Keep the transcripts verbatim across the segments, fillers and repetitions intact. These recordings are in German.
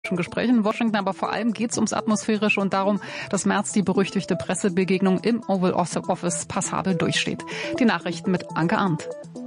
politischen Gesprächen in Washington, aber vor allem geht es ums Atmosphärische und darum, dass Merz die berüchtigte Pressebegegnung im Oval Office passabel durchsteht. Die Nachrichten mit Anke Arndt.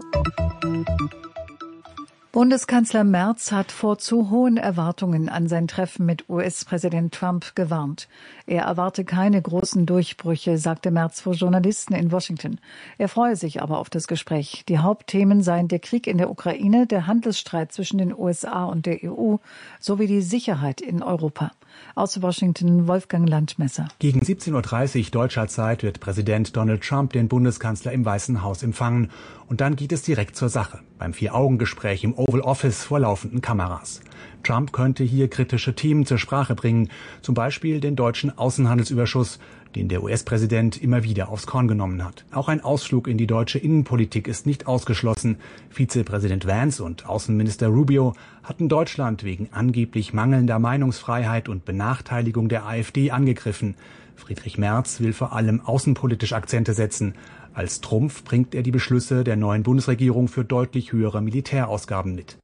Bundeskanzler Merz hat vor zu hohen Erwartungen an sein Treffen mit U S-Präsident Trump gewarnt. Er erwarte keine großen Durchbrüche, sagte Merz vor Journalisten in Washington. Er freue sich aber auf das Gespräch. Die Hauptthemen seien der Krieg in der Ukraine, der Handelsstreit zwischen den U S A und der E U sowie die Sicherheit in Europa. Aus Washington Wolfgang Landmesser. Gegen siebzehn Uhr dreißig deutscher Zeit wird Präsident Donald Trump den Bundeskanzler im Weißen Haus empfangen. Und dann geht es direkt zur Sache, beim Vier-Augen-Gespräch im Oval Office vor laufenden Kameras. Trump könnte hier kritische Themen zur Sprache bringen, zum Beispiel den deutschen Außenhandelsüberschuss, den der U S-Präsident immer wieder aufs Korn genommen hat. Auch ein Ausflug in die deutsche Innenpolitik ist nicht ausgeschlossen. Vizepräsident Vance und Außenminister Rubio hatten Deutschland wegen angeblich mangelnder Meinungsfreiheit und Benachteiligung der AfD angegriffen. Friedrich Merz will vor allem außenpolitisch Akzente setzen. Als Trumpf bringt er die Beschlüsse der neuen Bundesregierung für deutlich höhere Militärausgaben mit.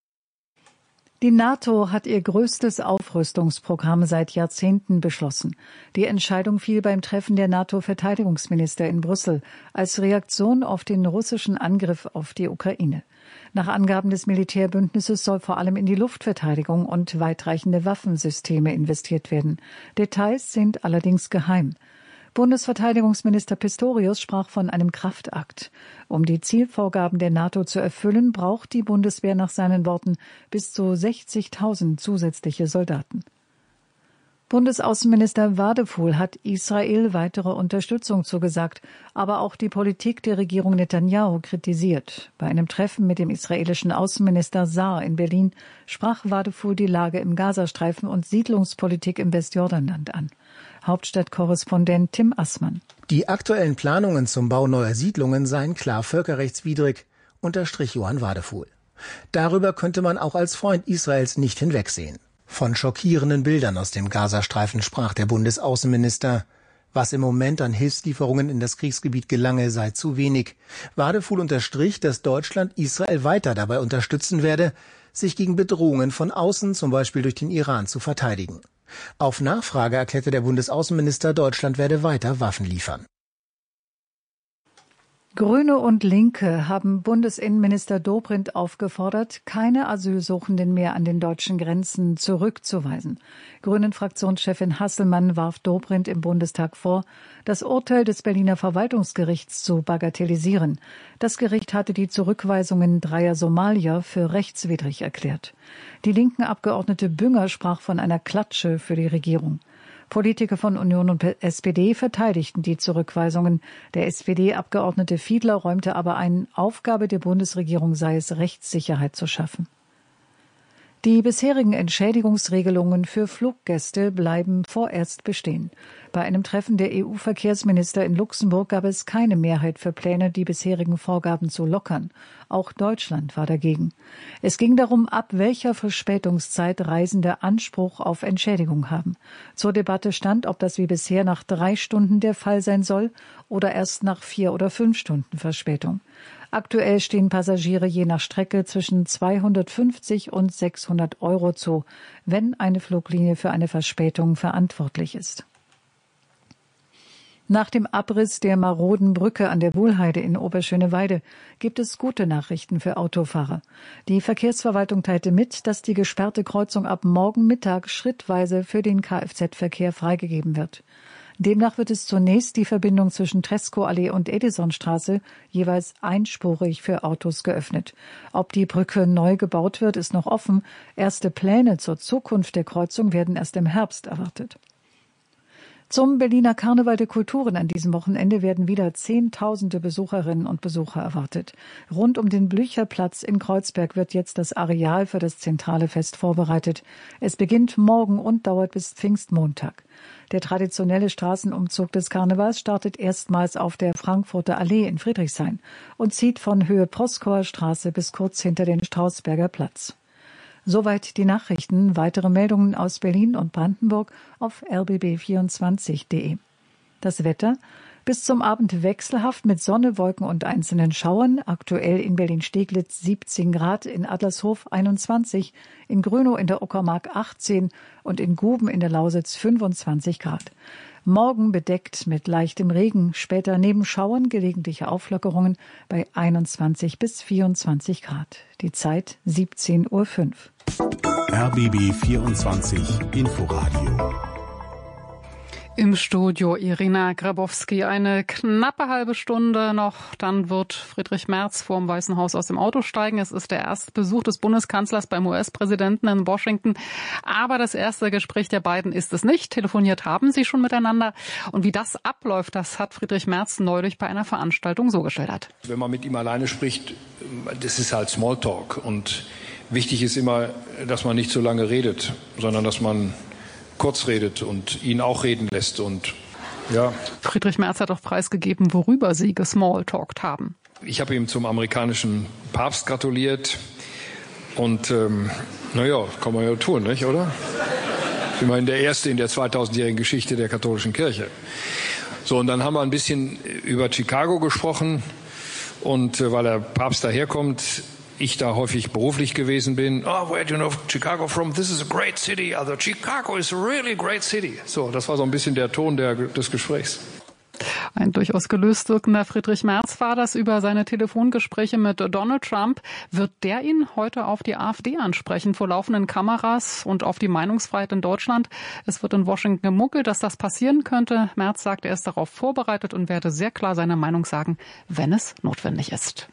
Die NATO hat ihr größtes Aufrüstungsprogramm seit Jahrzehnten beschlossen. Die Entscheidung fiel beim Treffen der NATO-Verteidigungsminister in Brüssel als Reaktion auf den russischen Angriff auf die Ukraine. Nach Angaben des Militärbündnisses soll vor allem in die Luftverteidigung und weitreichende Waffensysteme investiert werden. Details sind allerdings geheim. Bundesverteidigungsminister Pistorius sprach von einem Kraftakt. Um die Zielvorgaben der NATO zu erfüllen, braucht die Bundeswehr nach seinen Worten bis zu sechzigtausend zusätzliche Soldaten. Bundesaußenminister Wadephul hat Israel weitere Unterstützung zugesagt, aber auch die Politik der Regierung Netanyahu kritisiert. Bei einem Treffen mit dem israelischen Außenminister Saar in Berlin sprach Wadephul die Lage im Gazastreifen und Siedlungspolitik im Westjordanland an. Hauptstadtkorrespondent Tim Assmann. Die aktuellen Planungen zum Bau neuer Siedlungen seien klar völkerrechtswidrig, unterstrich Johann Wadephul. Darüber könnte man auch als Freund Israels nicht hinwegsehen. Von schockierenden Bildern aus dem Gazastreifen sprach der Bundesaußenminister. Was im Moment an Hilfslieferungen in das Kriegsgebiet gelange, sei zu wenig. Wadephul unterstrich, dass Deutschland Israel weiter dabei unterstützen werde, sich gegen Bedrohungen von außen, zum Beispiel durch den Iran, zu verteidigen. Auf Nachfrage erklärte der Bundesaußenminister, Deutschland werde weiter Waffen liefern. Grüne und Linke haben Bundesinnenminister Dobrindt aufgefordert, keine Asylsuchenden mehr an den deutschen Grenzen zurückzuweisen. Grünen-Fraktionschefin Hasselmann warf Dobrindt im Bundestag vor, das Urteil des Berliner Verwaltungsgerichts zu bagatellisieren. Das Gericht hatte die Zurückweisungen dreier Somalier für rechtswidrig erklärt. Die linken Abgeordnete Bünger sprach von einer Klatsche für die Regierung. Politiker von Union und S P D verteidigten die Zurückweisungen. Der S P D-Abgeordnete Fiedler räumte aber ein, Aufgabe der Bundesregierung sei es, Rechtssicherheit zu schaffen. Die bisherigen Entschädigungsregelungen für Fluggäste bleiben vorerst bestehen. Bei einem Treffen der E U-Verkehrsminister in Luxemburg gab es keine Mehrheit für Pläne, die bisherigen Vorgaben zu lockern. Auch Deutschland war dagegen. Es ging darum, ab welcher Verspätungszeit Reisende Anspruch auf Entschädigung haben. Zur Debatte stand, ob das wie bisher nach drei Stunden der Fall sein soll oder erst nach vier oder fünf Stunden Verspätung. Aktuell stehen Passagiere je nach Strecke zwischen zweihundertfünfzig und sechshundert Euro zu, wenn eine Fluglinie für eine Verspätung verantwortlich ist. Nach dem Abriss der maroden Brücke an der Wuhlheide in Oberschöneweide gibt es gute Nachrichten für Autofahrer. Die Verkehrsverwaltung teilte mit, dass die gesperrte Kreuzung ab morgen Mittag schrittweise für den Kfz-Verkehr freigegeben wird. Demnach wird es zunächst die Verbindung zwischen Tresco-Allee und Edisonstraße jeweils einspurig für Autos geöffnet. Ob die Brücke neu gebaut wird, ist noch offen. Erste Pläne zur Zukunft der Kreuzung werden erst im Herbst erwartet. Zum Berliner Karneval der Kulturen an diesem Wochenende werden wieder Zehntausende Besucherinnen und Besucher erwartet. Rund um den Blücherplatz in Kreuzberg wird jetzt das Areal für das zentrale Fest vorbereitet. Es beginnt morgen und dauert bis Pfingstmontag. Der traditionelle Straßenumzug des Karnevals startet erstmals auf der Frankfurter Allee in Friedrichshain und zieht von Höhe Proskauer Straße bis kurz hinter den Strausberger Platz. Soweit die Nachrichten. Weitere Meldungen aus Berlin und Brandenburg auf r b b vierundzwanzig punkt d e. Das Wetter. Bis zum Abend wechselhaft mit Sonne, Wolken und einzelnen Schauern. Aktuell in Berlin-Steglitz siebzehn Grad, in Adlershof einundzwanzig, in Grönow in der Uckermark achtzehn und in Guben in der Lausitz fünfundzwanzig Grad. Morgen bedeckt mit leichtem Regen, später neben Schauern gelegentliche Auflockerungen bei einundzwanzig bis vierundzwanzig Grad. Die Zeit siebzehn Uhr fünf. R B B vierundzwanzig Inforadio. Im Studio Irina Grabowski. Eine knappe halbe Stunde noch, dann wird Friedrich Merz vor dem Weißen Haus aus dem Auto steigen. Es ist der erste Besuch des Bundeskanzlers beim U S-Präsidenten in Washington. Aber das erste Gespräch der beiden ist es nicht. Telefoniert haben sie schon miteinander. Und wie das abläuft, das hat Friedrich Merz neulich bei einer Veranstaltung so geschildert. Wenn man mit ihm alleine spricht, das ist halt Smalltalk. Und wichtig ist immer, dass man nicht so lange redet, sondern dass man kurz redet und ihn auch reden lässt. Und ja. Friedrich Merz hat auch preisgegeben, worüber sie gesmalltalkt haben. Ich habe ihm zum amerikanischen Papst gratuliert und ähm, naja, kann man ja tun, nicht, oder? Ich meine, der Erste in der zweitausendjährigen Geschichte der katholischen Kirche. So, und dann haben wir ein bisschen über Chicago gesprochen und äh, weil der Papst daherkommt, ich da häufig beruflich gewesen bin. Oh, where do you know Chicago from? This is a great city. Also Chicago is a really great city. So, das war so ein bisschen der Ton der, des Gesprächs. Ein durchaus gelöst wirkender Friedrich Merz war das über seine Telefongespräche mit Donald Trump. Wird der ihn heute auf die AfD ansprechen vor laufenden Kameras und auf die Meinungsfreiheit in Deutschland? Es wird in Washington gemunkelt, dass das passieren könnte. Merz sagt, er ist darauf vorbereitet und werde sehr klar seine Meinung sagen, wenn es notwendig ist.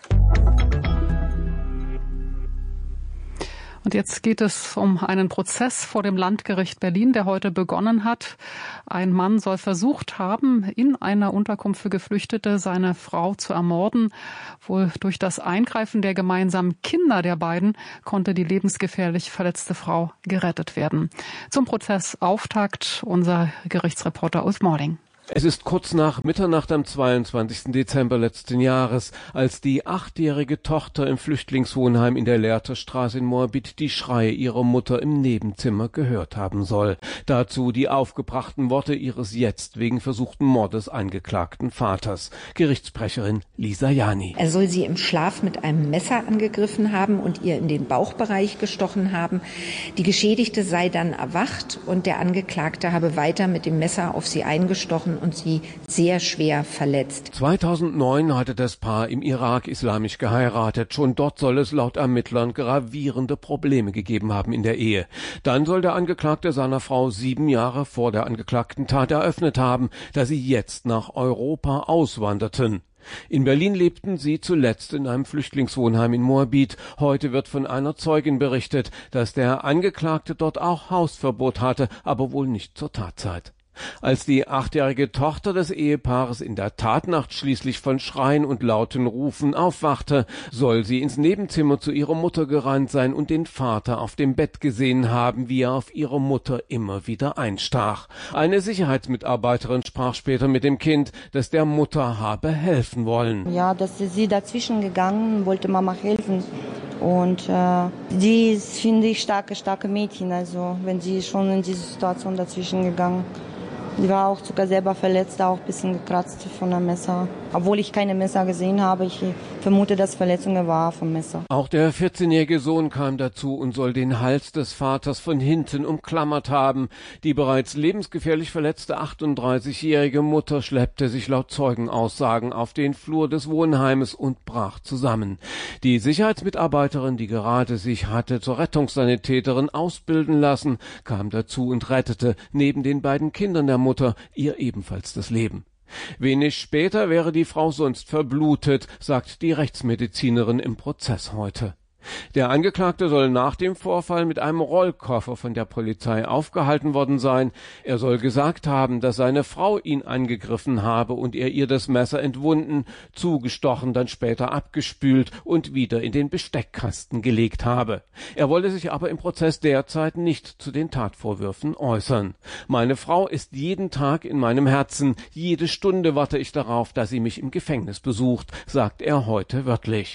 Und jetzt geht es um einen Prozess vor dem Landgericht Berlin, der heute begonnen hat. Ein Mann soll versucht haben, in einer Unterkunft für Geflüchtete seine Frau zu ermorden. Wohl durch das Eingreifen der gemeinsamen Kinder der beiden konnte die lebensgefährlich verletzte Frau gerettet werden. Zum Prozessauftakt unser Gerichtsreporter Ulf Mording. Es ist kurz nach Mitternacht am zweiundzwanzigsten Dezember letzten Jahres, als die achtjährige Tochter im Flüchtlingswohnheim in der Lehrterstraße in Moabit die Schreie ihrer Mutter im Nebenzimmer gehört haben soll. Dazu die aufgebrachten Worte ihres jetzt wegen versuchten Mordes angeklagten Vaters. Gerichtssprecherin Lisa Jani. Er soll sie im Schlaf mit einem Messer angegriffen haben und ihr in den Bauchbereich gestochen haben. Die Geschädigte sei dann erwacht und der Angeklagte habe weiter mit dem Messer auf sie eingestochen und sie sehr schwer verletzt. zweitausendneun hatte das Paar im Irak islamisch geheiratet. Schon dort soll es laut Ermittlern gravierende Probleme gegeben haben in der Ehe. Dann soll der Angeklagte seiner Frau sieben Jahre vor der angeklagten Tat eröffnet haben, dass sie jetzt nach Europa auswanderten. In Berlin lebten sie zuletzt in einem Flüchtlingswohnheim in Moabit. Heute wird von einer Zeugin berichtet, dass der Angeklagte dort auch Hausverbot hatte, aber wohl nicht zur Tatzeit. Als die achtjährige Tochter des Ehepaares in der Tatnacht schließlich von Schreien und lauten Rufen aufwachte, soll sie ins Nebenzimmer zu ihrer Mutter gerannt sein und den Vater auf dem Bett gesehen haben, wie er auf ihre Mutter immer wieder einstach. Eine Sicherheitsmitarbeiterin sprach später mit dem Kind, das der Mutter habe helfen wollen. Ja, dass sie dazwischen gegangen, wollte Mama helfen. Und äh, die ist, finde ich, starke, starke Mädchen. Also wenn sie schon in diese Situation dazwischen gegangen. Die war auch sogar selber verletzt, auch ein bisschen gekratzt von einem Messer. Obwohl ich keine Messer gesehen habe, ich vermute, dass Verletzungen war vom Messer. Auch der vierzehnjährige Sohn kam dazu und soll den Hals des Vaters von hinten umklammert haben. Die bereits lebensgefährlich verletzte achtunddreißigjährige Mutter schleppte sich laut Zeugenaussagen auf den Flur des Wohnheimes und brach zusammen. Die Sicherheitsmitarbeiterin, die gerade sich hatte zur Rettungssanitäterin ausbilden lassen, kam dazu und rettete neben den beiden Kindern der Mutter ihr ebenfalls das Leben. Wenig später wäre die Frau sonst verblutet, sagt die Rechtsmedizinerin im Prozess heute. Der Angeklagte soll nach dem Vorfall mit einem Rollkoffer von der Polizei aufgehalten worden sein. Er soll gesagt haben, dass seine Frau ihn angegriffen habe und er ihr das Messer entwunden, zugestochen, dann später abgespült und wieder in den Besteckkasten gelegt habe. Er wolle sich aber im Prozess derzeit nicht zu den Tatvorwürfen äußern. Meine Frau ist jeden Tag in meinem Herzen, jede Stunde warte ich darauf, dass sie mich im Gefängnis besucht, sagt er heute wörtlich.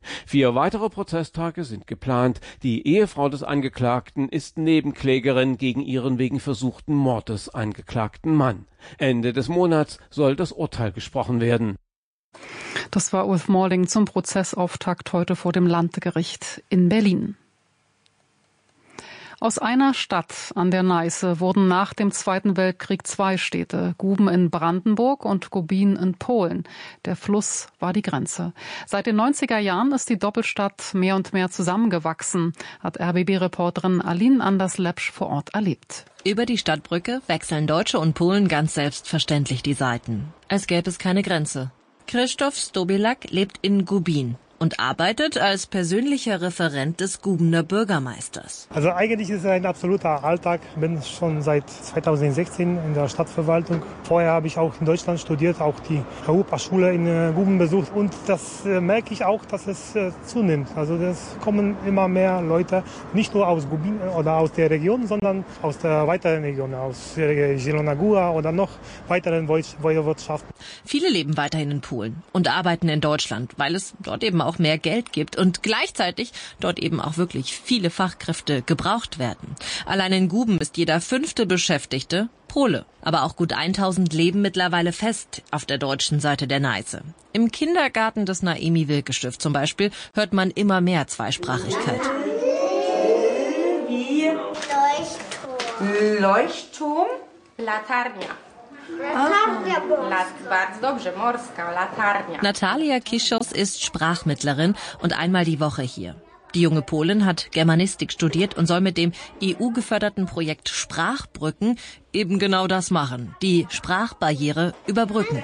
Vier weitere Prozesstage sind geplant. Die Ehefrau des Angeklagten ist Nebenklägerin gegen ihren wegen versuchten Mordes angeklagten Mann. Ende des Monats soll das Urteil gesprochen werden. Das war Ulf Morling zum Prozessauftakt heute vor dem Landgericht in Berlin. Aus einer Stadt an der Neiße wurden nach dem Zweiten Weltkrieg zwei Städte, Guben in Brandenburg und Gubin in Polen. Der Fluss war die Grenze. Seit den neunziger Jahren ist die Doppelstadt mehr und mehr zusammengewachsen, hat R B B-Reporterin Aline Anders-Lepsch vor Ort erlebt. Über die Stadtbrücke wechseln Deutsche und Polen ganz selbstverständlich die Seiten, als gäbe es keine Grenze. Krzysztof Stobilak lebt in Gubin und arbeitet als persönlicher Referent des Gubener Bürgermeisters. Also eigentlich ist es ein absoluter Alltag. Ich bin schon seit zweitausendsechzehn in der Stadtverwaltung. Vorher habe ich auch in Deutschland studiert, auch die Europaschule in Guben besucht. Und das äh, merke ich auch, dass es äh, zunimmt. Also es kommen immer mehr Leute, nicht nur aus Gubin oder aus der Region, sondern aus der weiteren Region, aus der Zielona Góra oder noch weiteren Woiwodschaften. Viele leben weiterhin in Polen und arbeiten in Deutschland, weil es dort eben auch mehr Geld gibt und gleichzeitig dort eben auch wirklich viele Fachkräfte gebraucht werden. Allein in Guben ist jeder fünfte Beschäftigte Pole. Aber auch gut tausend leben mittlerweile fest auf der deutschen Seite der Neiße. Im Kindergarten des Naemi-Wilke-Stifts zum Beispiel hört man immer mehr Zweisprachigkeit. Leuchtturm. Leuchtturm? Latarnia. Natalia Kischos ist Sprachmittlerin und einmal die Woche hier. Die junge Polin hat Germanistik studiert und soll mit dem E U-geförderten Projekt Sprachbrücken eben genau das machen, die Sprachbarriere überbrücken.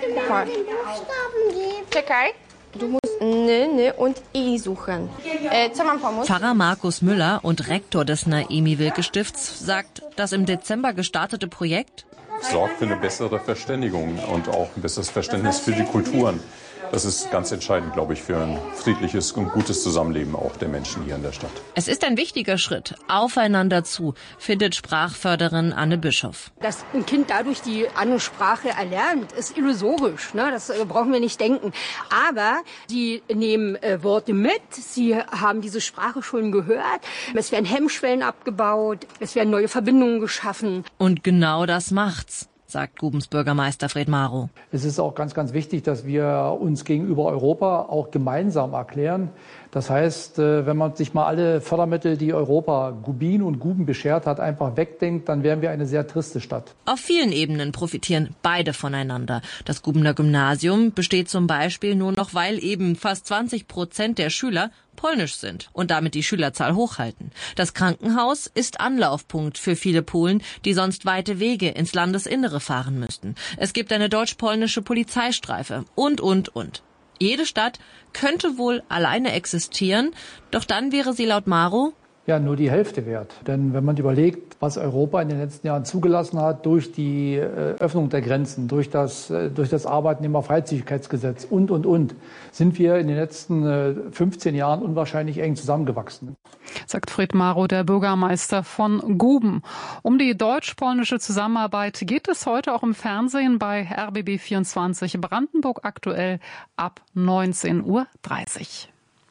Du musst ne, ne und i suchen. Äh, Pfarrer Markus Müller und Rektor des Naemi-Wilke-Stifts sagt, das im Dezember gestartete Projekt sorgt für eine bessere Verständigung und auch ein besseres Verständnis für die Kulturen. Das ist ganz entscheidend, glaube ich, für ein friedliches und gutes Zusammenleben auch der Menschen hier in der Stadt. Es ist ein wichtiger Schritt, aufeinander zu, findet Sprachförderin Anne Bischof. Dass ein Kind dadurch die andere Sprache erlernt, ist illusorisch. Ne? Das brauchen wir nicht denken. Aber sie nehmen äh, Worte mit, sie haben diese Sprache schon gehört. Es werden Hemmschwellen abgebaut, es werden neue Verbindungen geschaffen. Und genau das macht's, sagt Gubens Bürgermeister Fred Maro. Es ist auch ganz, ganz wichtig, dass wir uns gegenüber Europa auch gemeinsam erklären. Das heißt, wenn man sich mal alle Fördermittel, die Europa Gubin und Guben beschert hat, einfach wegdenkt, dann wären wir eine sehr triste Stadt. Auf vielen Ebenen profitieren beide voneinander. Das Gubener Gymnasium besteht zum Beispiel nur noch, weil eben fast zwanzig Prozent der Schüler polnisch sind und damit die Schülerzahl hochhalten. Das Krankenhaus ist Anlaufpunkt für viele Polen, die sonst weite Wege ins Landesinnere fahren müssten. Es gibt eine deutsch-polnische Polizeistreife und, und, und. Jede Stadt könnte wohl alleine existieren, doch dann wäre sie laut Maro ja nur die Hälfte wert. Denn wenn man überlegt, was Europa in den letzten Jahren zugelassen hat durch die äh, Öffnung der Grenzen, durch das, äh, durch das Arbeitnehmerfreizügigkeitsgesetz und, und, und, sind wir in den letzten äh, fünfzehn Jahren unwahrscheinlich eng zusammengewachsen. Sagt Fred Maro, der Bürgermeister von Guben. Um die deutsch-polnische Zusammenarbeit geht es heute auch im Fernsehen bei R B B vierundzwanzig Brandenburg aktuell ab neunzehn Uhr dreißig.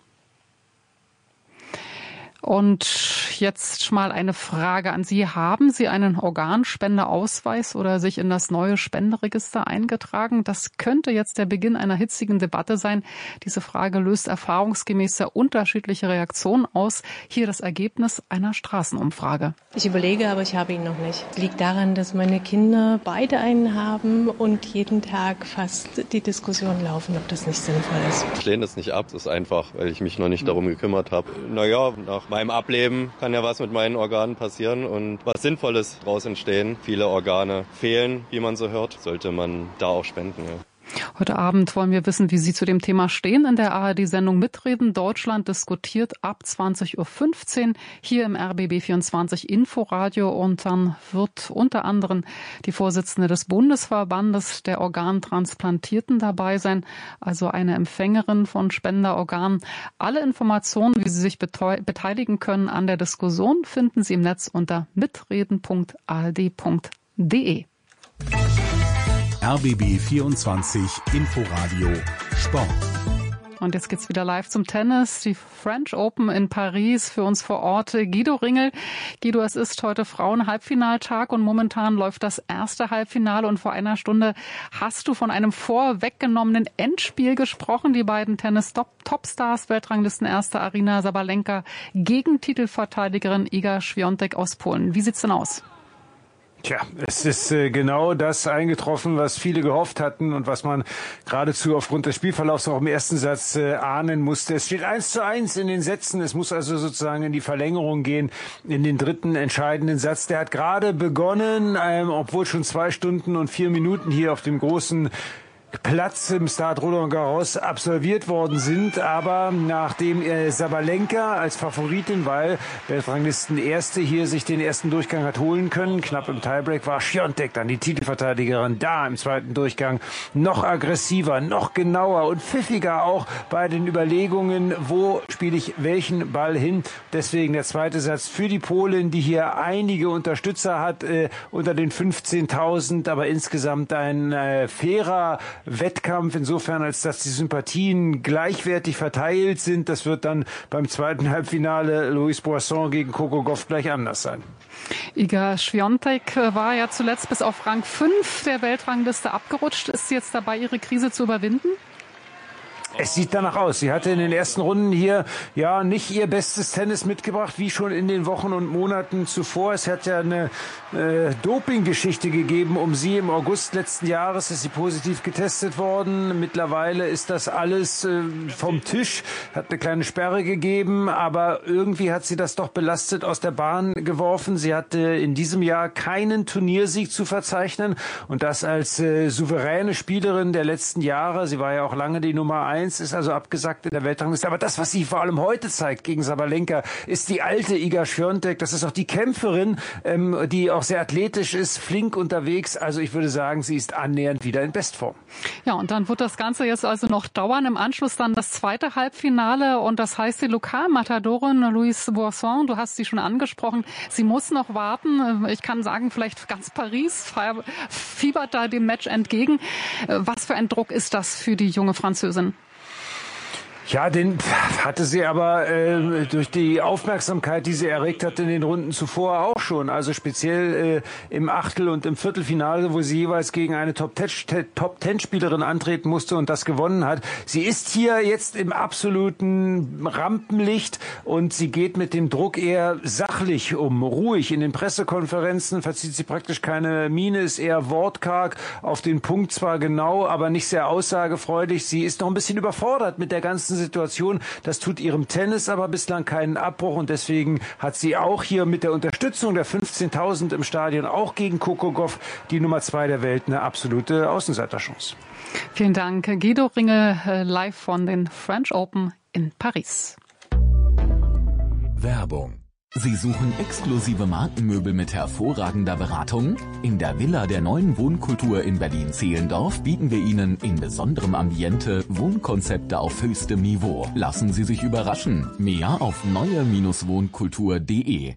Und jetzt mal eine Frage an Sie. Haben Sie einen Organspendeausweis oder sich in das neue Spenderegister eingetragen? Das könnte jetzt der Beginn einer hitzigen Debatte sein. Diese Frage löst erfahrungsgemäß sehr unterschiedliche Reaktionen aus. Hier das Ergebnis einer Straßenumfrage. Ich überlege, aber ich habe ihn noch nicht. Es liegt daran, dass meine Kinder beide einen haben und jeden Tag fast die Diskussion laufen, ob das nicht sinnvoll ist. Ich lehne es nicht ab. Das ist einfach, weil ich mich noch nicht darum gekümmert habe. Naja, nach meinem Ableben kann ja was mit meinen Organen passieren und was Sinnvolles daraus entstehen. Viele Organe fehlen, wie man so hört. Sollte man da auch spenden, ja. Heute Abend wollen wir wissen, wie Sie zu dem Thema stehen. In der A R D-Sendung Mitreden. Deutschland diskutiert ab zwanzig Uhr fünfzehn hier im R B B vierundzwanzig Inforadio. Und dann wird unter anderem die Vorsitzende des Bundesverbandes der Organtransplantierten dabei sein, also eine Empfängerin von Spenderorganen. Alle Informationen, wie Sie sich beteiligen können an der Diskussion, finden Sie im Netz unter mitreden punkt a r d punkt d e. R B B vierundzwanzig Inforadio Sport. Und jetzt geht's wieder live zum Tennis. Die French Open in Paris für uns vor Ort. Guido Ringel. Guido, es ist heute Frauen-Halbfinaltag und momentan läuft das erste Halbfinale. Und vor einer Stunde hast du von einem vorweggenommenen Endspiel gesprochen. Die beiden Tennis-Topstars, Weltranglisten-Erste Aryna Sabalenka gegen Titelverteidigerin Iga Świątek aus Polen. Wie sieht's denn aus? Tja, es ist äh, genau das eingetroffen, was viele gehofft hatten und was man geradezu aufgrund des Spielverlaufs auch im ersten Satz äh, ahnen musste. Es steht eins zu eins in den Sätzen. Es muss also sozusagen in die Verlängerung gehen, in den dritten entscheidenden Satz. Der hat gerade begonnen, ähm, obwohl schon zwei Stunden und vier Minuten hier auf dem großen Platz im Stade Roland Garros absolviert worden sind, aber nachdem äh, Sabalenka als Favoritin, weil Weltranglisten Erste hier sich den ersten Durchgang hat holen können, knapp im Tiebreak war Świątek dann die Titelverteidigerin da im zweiten Durchgang noch aggressiver, noch genauer und pfiffiger auch bei den Überlegungen, wo spiele ich welchen Ball hin. Deswegen der zweite Satz für die Polin, die hier einige Unterstützer hat äh, unter den fünfzehntausend, aber insgesamt ein äh, fairer Wettkampf, insofern als dass die Sympathien gleichwertig verteilt sind. Das wird dann beim zweiten Halbfinale Louis Boisson gegen Coco Gauff gleich anders sein. Iga Świątek war ja zuletzt bis auf Rang fünf der Weltrangliste abgerutscht. Ist sie jetzt dabei, ihre Krise zu überwinden? Es sieht danach aus. Sie hatte in den ersten Runden hier ja nicht ihr bestes Tennis mitgebracht, wie schon in den Wochen und Monaten zuvor. Es hat ja eine äh, Doping-Geschichte gegeben um sie. Im August letzten Jahres ist sie positiv getestet worden. Mittlerweile ist das alles äh, vom Tisch. Hat eine kleine Sperre gegeben, aber irgendwie hat sie das doch belastet aus der Bahn geworfen. Sie hatte in diesem Jahr keinen Turniersieg zu verzeichnen und das als äh, souveräne Spielerin der letzten Jahre. Sie war ja auch lange die Nummer eins. Ist also abgesagt in der Weltrangliste. Aber das, was sie vor allem heute zeigt gegen Sabalenka, ist die alte Iga Świątek. Das ist auch die Kämpferin, ähm, die auch sehr athletisch ist, flink unterwegs. Also ich würde sagen, sie ist annähernd wieder in Bestform. Ja, und dann wird das Ganze jetzt also noch dauern. Im Anschluss dann das zweite Halbfinale. Und das heißt, die Lokalmatadorin Louise Boisson, du hast sie schon angesprochen, sie muss noch warten. Ich kann sagen, vielleicht ganz Paris fiebert da dem Match entgegen. Was für ein Druck ist das für die junge Französin? Ja, den hatte sie aber äh, durch die Aufmerksamkeit, die sie erregt hat in den Runden zuvor auch schon. Also speziell äh, im Achtel- und im Viertelfinale, wo sie jeweils gegen eine Top-Ten-Spielerin antreten musste und das gewonnen hat. Sie ist hier jetzt im absoluten Rampenlicht und sie geht mit dem Druck eher sachlich um, ruhig. In den Pressekonferenzen verzieht sie praktisch keine Miene, ist eher wortkarg, auf den Punkt zwar genau, aber nicht sehr aussagefreudig. Sie ist noch ein bisschen überfordert mit der ganzen Situation. Das tut ihrem Tennis aber bislang keinen Abbruch und deswegen hat sie auch hier mit der Unterstützung der fünfzehntausend im Stadion auch gegen Coco Gauff, die Nummer zwei der Welt, eine absolute Außenseiterchance. Vielen Dank, Guido Ringel, live von den French Open in Paris. Werbung. Sie suchen exklusive Markenmöbel mit hervorragender Beratung? In der Villa der neuen Wohnkultur in Berlin-Zehlendorf bieten wir Ihnen in besonderem Ambiente Wohnkonzepte auf höchstem Niveau. Lassen Sie sich überraschen. Mehr auf neue Wohnkultur punkt de.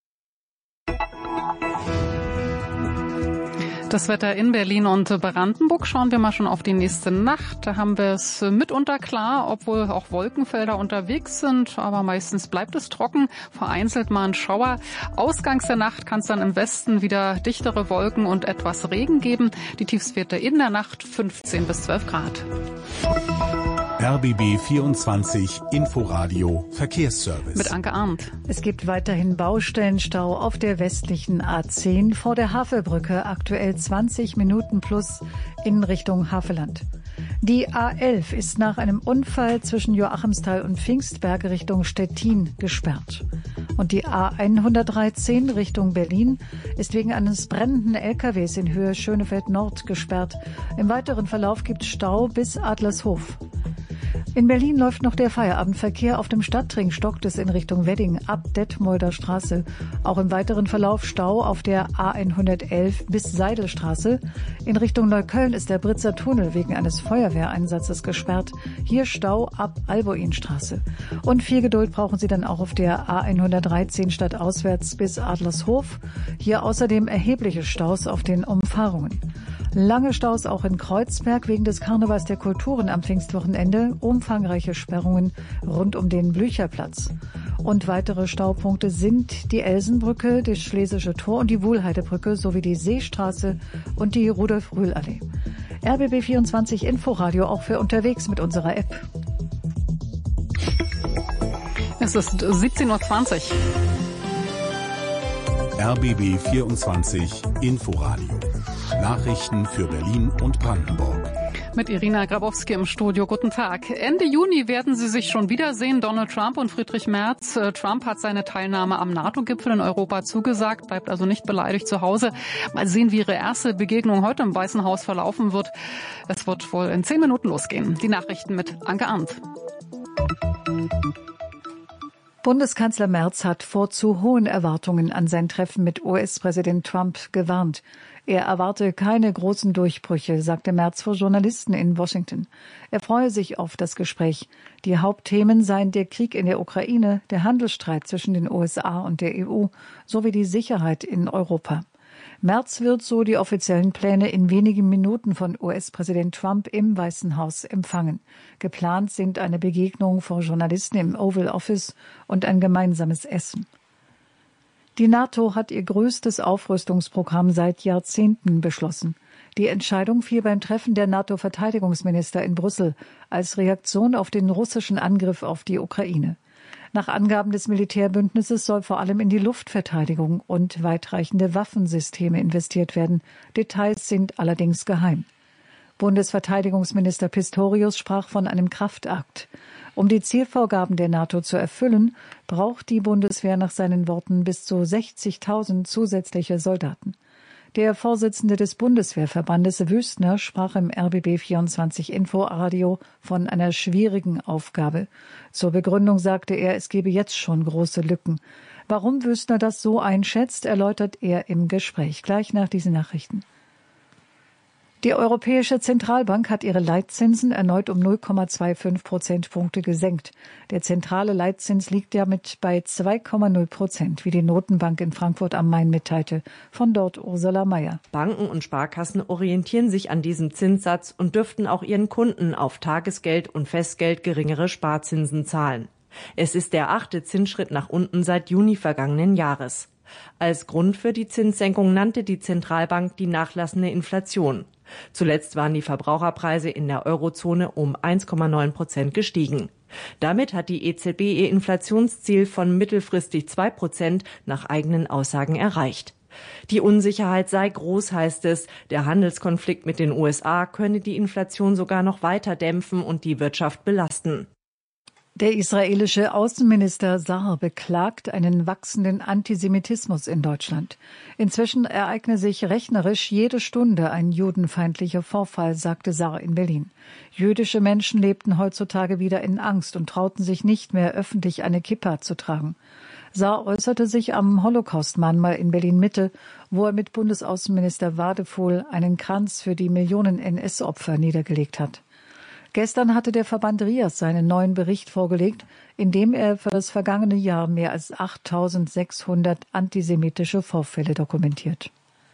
Das Wetter in Berlin und Brandenburg. Schauen wir mal schon auf die nächste Nacht. Da haben wir es mitunter klar, obwohl auch Wolkenfelder unterwegs sind. Aber meistens bleibt es trocken, vereinzelt mal ein Schauer. Ausgangs der Nacht kann es dann im Westen wieder dichtere Wolken und etwas Regen geben. Die Tiefstwerte in der Nacht fünfzehn bis zwölf Grad. R B B vierundzwanzig Inforadio Verkehrsservice. Mit Anke Arndt. Es gibt weiterhin Baustellenstau auf der westlichen A zehn vor der Havelbrücke, aktuell zwanzig Minuten plus in Richtung Havelland. Die A elf ist nach einem Unfall zwischen Joachimsthal und Pfingstberg Richtung Stettin gesperrt. Und die A hundertdreizehn Richtung Berlin ist wegen eines brennenden L K Ws in Höhe Schönefeld Nord gesperrt. Im weiteren Verlauf gibt es Stau bis Adlershof. In Berlin läuft noch der Feierabendverkehr auf dem Stadtring Stocktes in Richtung Wedding ab Detmolder Straße. Auch im weiteren Verlauf Stau auf der A hundertelf bis Seidelstraße. In Richtung Neukölln ist der Britzer Tunnel wegen eines Feuerwehreinsatzes gesperrt. Hier Stau ab Alboinstraße. Und viel Geduld brauchen Sie dann auch auf der A hundertdreizehn stadtauswärts bis Adlershof. Hier außerdem erhebliche Staus auf den Umfahrungen. Lange Staus auch in Kreuzberg wegen des Karnevals der Kulturen am Pfingstwochenende, umfangreiche Sperrungen rund um den Blücherplatz. Und weitere Staupunkte sind die Elsenbrücke, das Schlesische Tor und die Wuhlheidebrücke sowie die Seestraße und die Rudolf-Rühl-Allee. R B B vierundzwanzig Inforadio auch für unterwegs mit unserer App. Es ist siebzehn Uhr zwanzig. R B B vierundzwanzig Inforadio. Nachrichten für Berlin und Brandenburg. Mit Irina Grabowski im Studio. Guten Tag. Ende Juni werden sie sich schon wiedersehen, Donald Trump und Friedrich Merz. Trump hat seine Teilnahme am NATO-Gipfel in Europa zugesagt, bleibt also nicht beleidigt zu Hause. Mal sehen, wie ihre erste Begegnung heute im Weißen Haus verlaufen wird. Es wird wohl in zehn Minuten losgehen. Die Nachrichten mit Anke Arndt. Bundeskanzler Merz hat vor zu hohen Erwartungen an sein Treffen mit U S-Präsident Trump gewarnt. Er erwarte keine großen Durchbrüche, sagte Merz vor Journalisten in Washington. Er freue sich auf das Gespräch. Die Hauptthemen seien der Krieg in der Ukraine, der Handelsstreit zwischen den U S A und der E U sowie die Sicherheit in Europa. Merz wird so die offiziellen Pläne in wenigen Minuten von U S-Präsident Trump im Weißen Haus empfangen. Geplant sind eine Begegnung vor Journalisten im Oval Office und ein gemeinsames Essen. Die NATO hat ihr größtes Aufrüstungsprogramm seit Jahrzehnten beschlossen. Die Entscheidung fiel beim Treffen der NATO-Verteidigungsminister in Brüssel als Reaktion auf den russischen Angriff auf die Ukraine. Nach Angaben des Militärbündnisses soll vor allem in die Luftverteidigung und weitreichende Waffensysteme investiert werden. Details sind allerdings geheim. Bundesverteidigungsminister Pistorius sprach von einem Kraftakt. Um die Zielvorgaben der NATO zu erfüllen, braucht die Bundeswehr nach seinen Worten bis zu sechzigtausend zusätzliche Soldaten. Der Vorsitzende des Bundeswehrverbandes Wüstner sprach im R B B vierundzwanzig Inforadio von einer schwierigen Aufgabe. Zur Begründung sagte er, es gebe jetzt schon große Lücken. Warum Wüstner das so einschätzt, erläutert er im Gespräch. Gleich nach diesen Nachrichten. Die Europäische Zentralbank hat ihre Leitzinsen erneut um null Komma fünfundzwanzig Prozentpunkte gesenkt. Der zentrale Leitzins liegt damit bei zwei Komma null Prozent, wie die Notenbank in Frankfurt am Main mitteilte. Von dort Ursula Mayer. Banken und Sparkassen orientieren sich an diesem Zinssatz und dürften auch ihren Kunden auf Tagesgeld und Festgeld geringere Sparzinsen zahlen. Es ist der achte Zinsschritt nach unten seit Juni vergangenen Jahres. Als Grund für die Zinssenkung nannte die Zentralbank die nachlassende Inflation. Zuletzt waren die Verbraucherpreise in der Eurozone um eins Komma neun Prozent gestiegen. Damit hat die E Z B ihr Inflationsziel von mittelfristig zwei Prozent nach eigenen Aussagen erreicht. Die Unsicherheit sei groß, heißt es. Der Handelskonflikt mit den U S A könne die Inflation sogar noch weiter dämpfen und die Wirtschaft belasten. Der israelische Außenminister Saar beklagt einen wachsenden Antisemitismus in Deutschland. Inzwischen ereigne sich rechnerisch jede Stunde ein judenfeindlicher Vorfall, sagte Saar in Berlin. Jüdische Menschen lebten heutzutage wieder in Angst und trauten sich nicht mehr, öffentlich eine Kippa zu tragen. Saar äußerte sich am Holocaust-Mahnmal in Berlin-Mitte, wo er mit Bundesaußenminister Wadefuhl einen Kranz für die Millionen N S-Opfer niedergelegt hat. Gestern hatte der Verband RIAS seinen neuen Bericht vorgelegt, in dem er für das vergangene Jahr mehr als achttausendsechshundert antisemitische Vorfälle dokumentiert.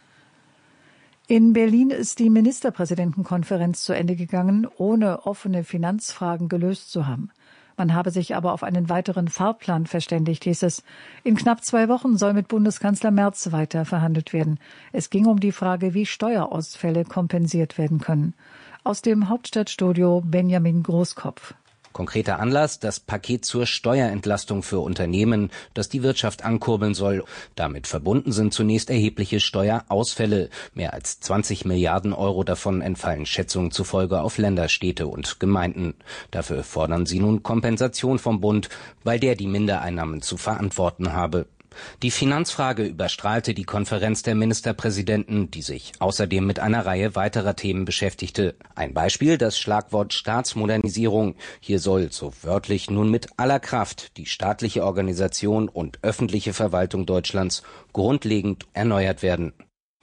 In Berlin ist die Ministerpräsidentenkonferenz zu Ende gegangen, ohne offene Finanzfragen gelöst zu haben. Man habe sich aber auf einen weiteren Fahrplan verständigt, hieß es. In knapp zwei Wochen soll mit Bundeskanzler Merz weiter verhandelt werden. Es ging um die Frage, wie Steuerausfälle kompensiert werden können. Aus dem Hauptstadtstudio Benjamin Großkopf. Konkreter Anlass, das Paket zur Steuerentlastung für Unternehmen, das die Wirtschaft ankurbeln soll. Damit verbunden sind zunächst erhebliche Steuerausfälle. Mehr als zwanzig Milliarden Euro davon entfallen Schätzungen zufolge auf Länder, Städte und Gemeinden. Dafür fordern sie nun Kompensation vom Bund, weil der die Mindereinnahmen zu verantworten habe. Die Finanzfrage überstrahlte die Konferenz der Ministerpräsidenten, die sich außerdem mit einer Reihe weiterer Themen beschäftigte. Ein Beispiel, das Schlagwort Staatsmodernisierung. Hier soll, so wörtlich, nun mit aller Kraft die staatliche Organisation und öffentliche Verwaltung Deutschlands grundlegend erneuert werden.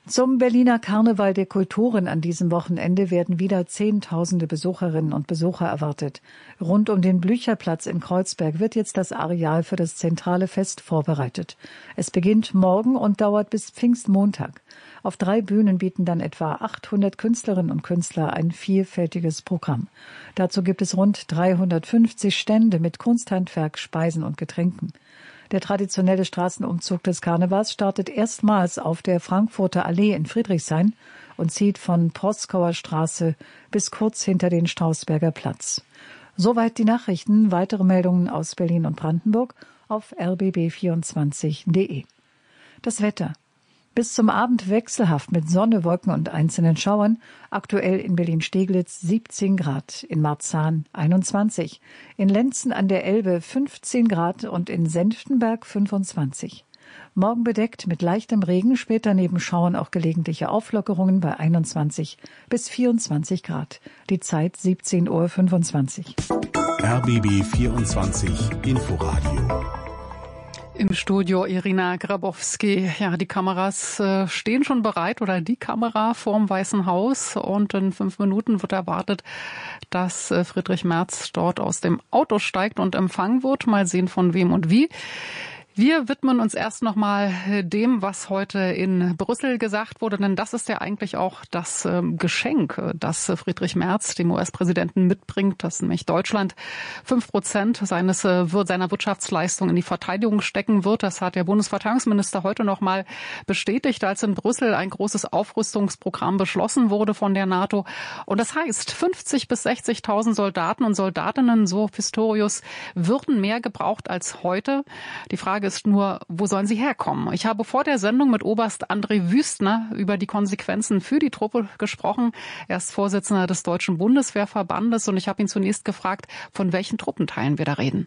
Zum Berliner Karneval der Kulturen an diesem Wochenende werden wieder Zehntausende Besucherinnen und Besucher erwartet. Rund um den Blücherplatz in Kreuzberg wird jetzt das Areal für das zentrale Fest vorbereitet. Es beginnt morgen und dauert bis Pfingstmontag. Auf drei Bühnen bieten dann etwa achthundert Künstlerinnen und Künstler ein vielfältiges Programm. Dazu gibt es rund dreihundertfünfzig Stände mit Kunsthandwerk, Speisen und Getränken. Der traditionelle Straßenumzug des Karnevals startet erstmals auf der Frankfurter Allee in Friedrichshain und zieht von Proskauer Straße bis kurz hinter den Strausberger Platz. Soweit die Nachrichten. Weitere Meldungen aus Berlin und Brandenburg auf r b b vierundzwanzig punkt d e. Das Wetter. Bis zum Abend wechselhaft mit Sonne, Wolken und einzelnen Schauern. Aktuell in Berlin-Steglitz siebzehn Grad, in Marzahn einundzwanzig, in Lenzen an der Elbe fünfzehn Grad und in Senftenberg fünfundzwanzig. Morgen bedeckt mit leichtem Regen, später neben Schauern auch gelegentliche Auflockerungen bei einundzwanzig bis vierundzwanzig Grad. Die Zeit siebzehn Uhr fünfundzwanzig. R B B vierundzwanzig Inforadio. Im Studio Irina Grabowski. Ja, die Kameras äh, stehen schon bereit oder die Kamera vorm Weißen Haus und in fünf Minuten wird erwartet, dass äh, Friedrich Merz dort aus dem Auto steigt und empfangen wird. Mal sehen von wem und wie. Wir widmen uns erst noch mal dem, was heute in Brüssel gesagt wurde, denn das ist ja eigentlich auch das äh, Geschenk, das Friedrich Merz dem U S-Präsidenten mitbringt, dass nämlich Deutschland fünf Prozent seines äh, seiner Wirtschaftsleistung in die Verteidigung stecken wird. Das hat der Bundesverteidigungsminister heute noch mal bestätigt, als in Brüssel ein großes Aufrüstungsprogramm beschlossen wurde von der NATO. Und das heißt, fünfzig bis sechzigtausend Soldaten und Soldatinnen, so Pistorius, würden mehr gebraucht als heute. Die Frage ist nur, wo sollen sie herkommen? Ich habe vor der Sendung mit Oberst André Wüstner über die Konsequenzen für die Truppe gesprochen. Er ist Vorsitzender des Deutschen Bundeswehrverbandes und ich habe ihn zunächst gefragt, von welchen Truppenteilen wir da reden.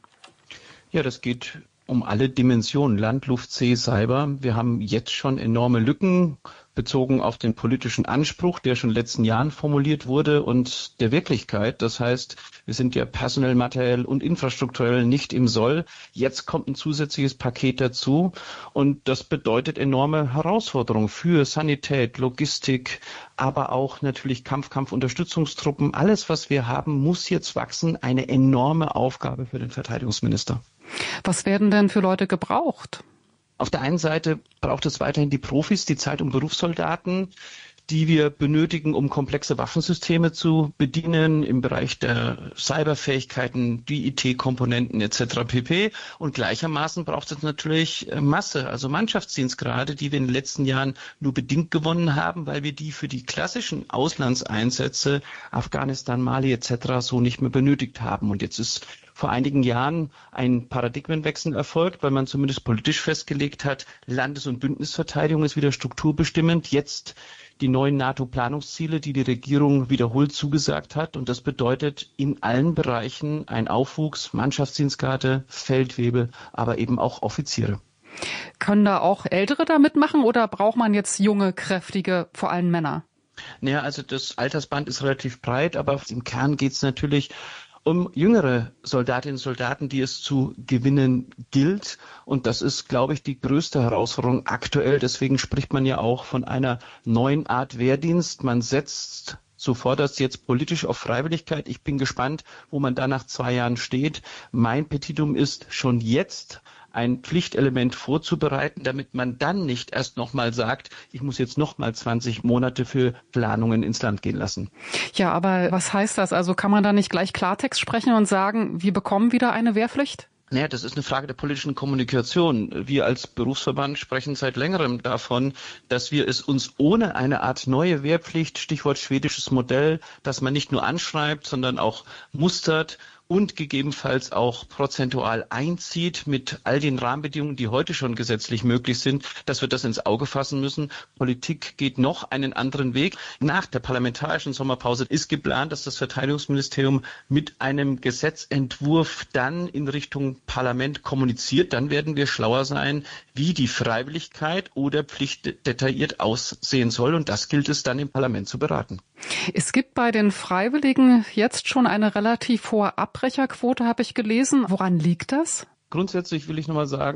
Ja, das geht um alle Dimensionen, Land, Luft, See, Cyber. Wir haben jetzt schon enorme Lücken bezogen auf den politischen Anspruch, der schon in den letzten Jahren formuliert wurde und der Wirklichkeit. Das heißt, wir sind ja personell, materiell und infrastrukturell nicht im Soll. Jetzt kommt ein zusätzliches Paket dazu und das bedeutet enorme Herausforderungen für Sanität, Logistik, aber auch natürlich Kampf, Kampfunterstützungstruppen. Alles, was wir haben, muss jetzt wachsen. Eine enorme Aufgabe für den Verteidigungsminister. Was werden denn für Leute gebraucht? Auf der einen Seite braucht es weiterhin die Profis, die Zeit- und Berufssoldaten, die wir benötigen, um komplexe Waffensysteme zu bedienen im Bereich der Cyberfähigkeiten, die I T-Komponenten et cetera pp. Und gleichermaßen braucht es natürlich Masse, also Mannschaftsdienstgrade, die wir in den letzten Jahren nur bedingt gewonnen haben, weil wir die für die klassischen Auslandseinsätze, Afghanistan, Mali et cetera so nicht mehr benötigt haben. Und jetzt ist vor einigen Jahren ein Paradigmenwechsel erfolgt, weil man zumindest politisch festgelegt hat, Landes- und Bündnisverteidigung ist wieder strukturbestimmend. Jetzt die neuen NATO-Planungsziele, die die Regierung wiederholt zugesagt hat. Und das bedeutet in allen Bereichen ein Aufwuchs, Mannschaftsdienstgrade, Feldwebel, aber eben auch Offiziere. Können da auch Ältere da mitmachen oder braucht man jetzt junge, kräftige, vor allem Männer? Naja, also das Altersband ist relativ breit, aber im Kern geht es natürlich um jüngere Soldatinnen und Soldaten, die es zu gewinnen gilt. Und das ist, glaube ich, die größte Herausforderung aktuell. Deswegen spricht man ja auch von einer neuen Art Wehrdienst. Man setzt zuvorderst jetzt politisch auf Freiwilligkeit. Ich bin gespannt, wo man da nach zwei Jahren steht. Mein Petitum ist schon jetzt ein Pflichtelement vorzubereiten, damit man dann nicht erst nochmal sagt, ich muss jetzt nochmal zwanzig Monate für Planungen ins Land gehen lassen. Ja, aber was heißt das? Also kann man da nicht gleich Klartext sprechen und sagen, wir bekommen wieder eine Wehrpflicht? Naja, das ist eine Frage der politischen Kommunikation. Wir als Berufsverband sprechen seit längerem davon, dass wir es uns ohne eine Art neue Wehrpflicht, Stichwort schwedisches Modell, dass man nicht nur anschreibt, sondern auch mustert und gegebenenfalls auch prozentual einzieht mit all den Rahmenbedingungen, die heute schon gesetzlich möglich sind, dass wir das ins Auge fassen müssen. Politik geht noch einen anderen Weg. Nach der parlamentarischen Sommerpause ist geplant, dass das Verteidigungsministerium mit einem Gesetzentwurf dann in Richtung Parlament kommuniziert. Dann werden wir schlauer sein, wie die Freiwilligkeit oder Pflicht detailliert aussehen soll. Und das gilt es dann im Parlament zu beraten. Es gibt bei den Freiwilligen jetzt schon eine relativ hohe Abbrecherquote, habe ich gelesen. Woran liegt das? Grundsätzlich will ich nochmal sagen,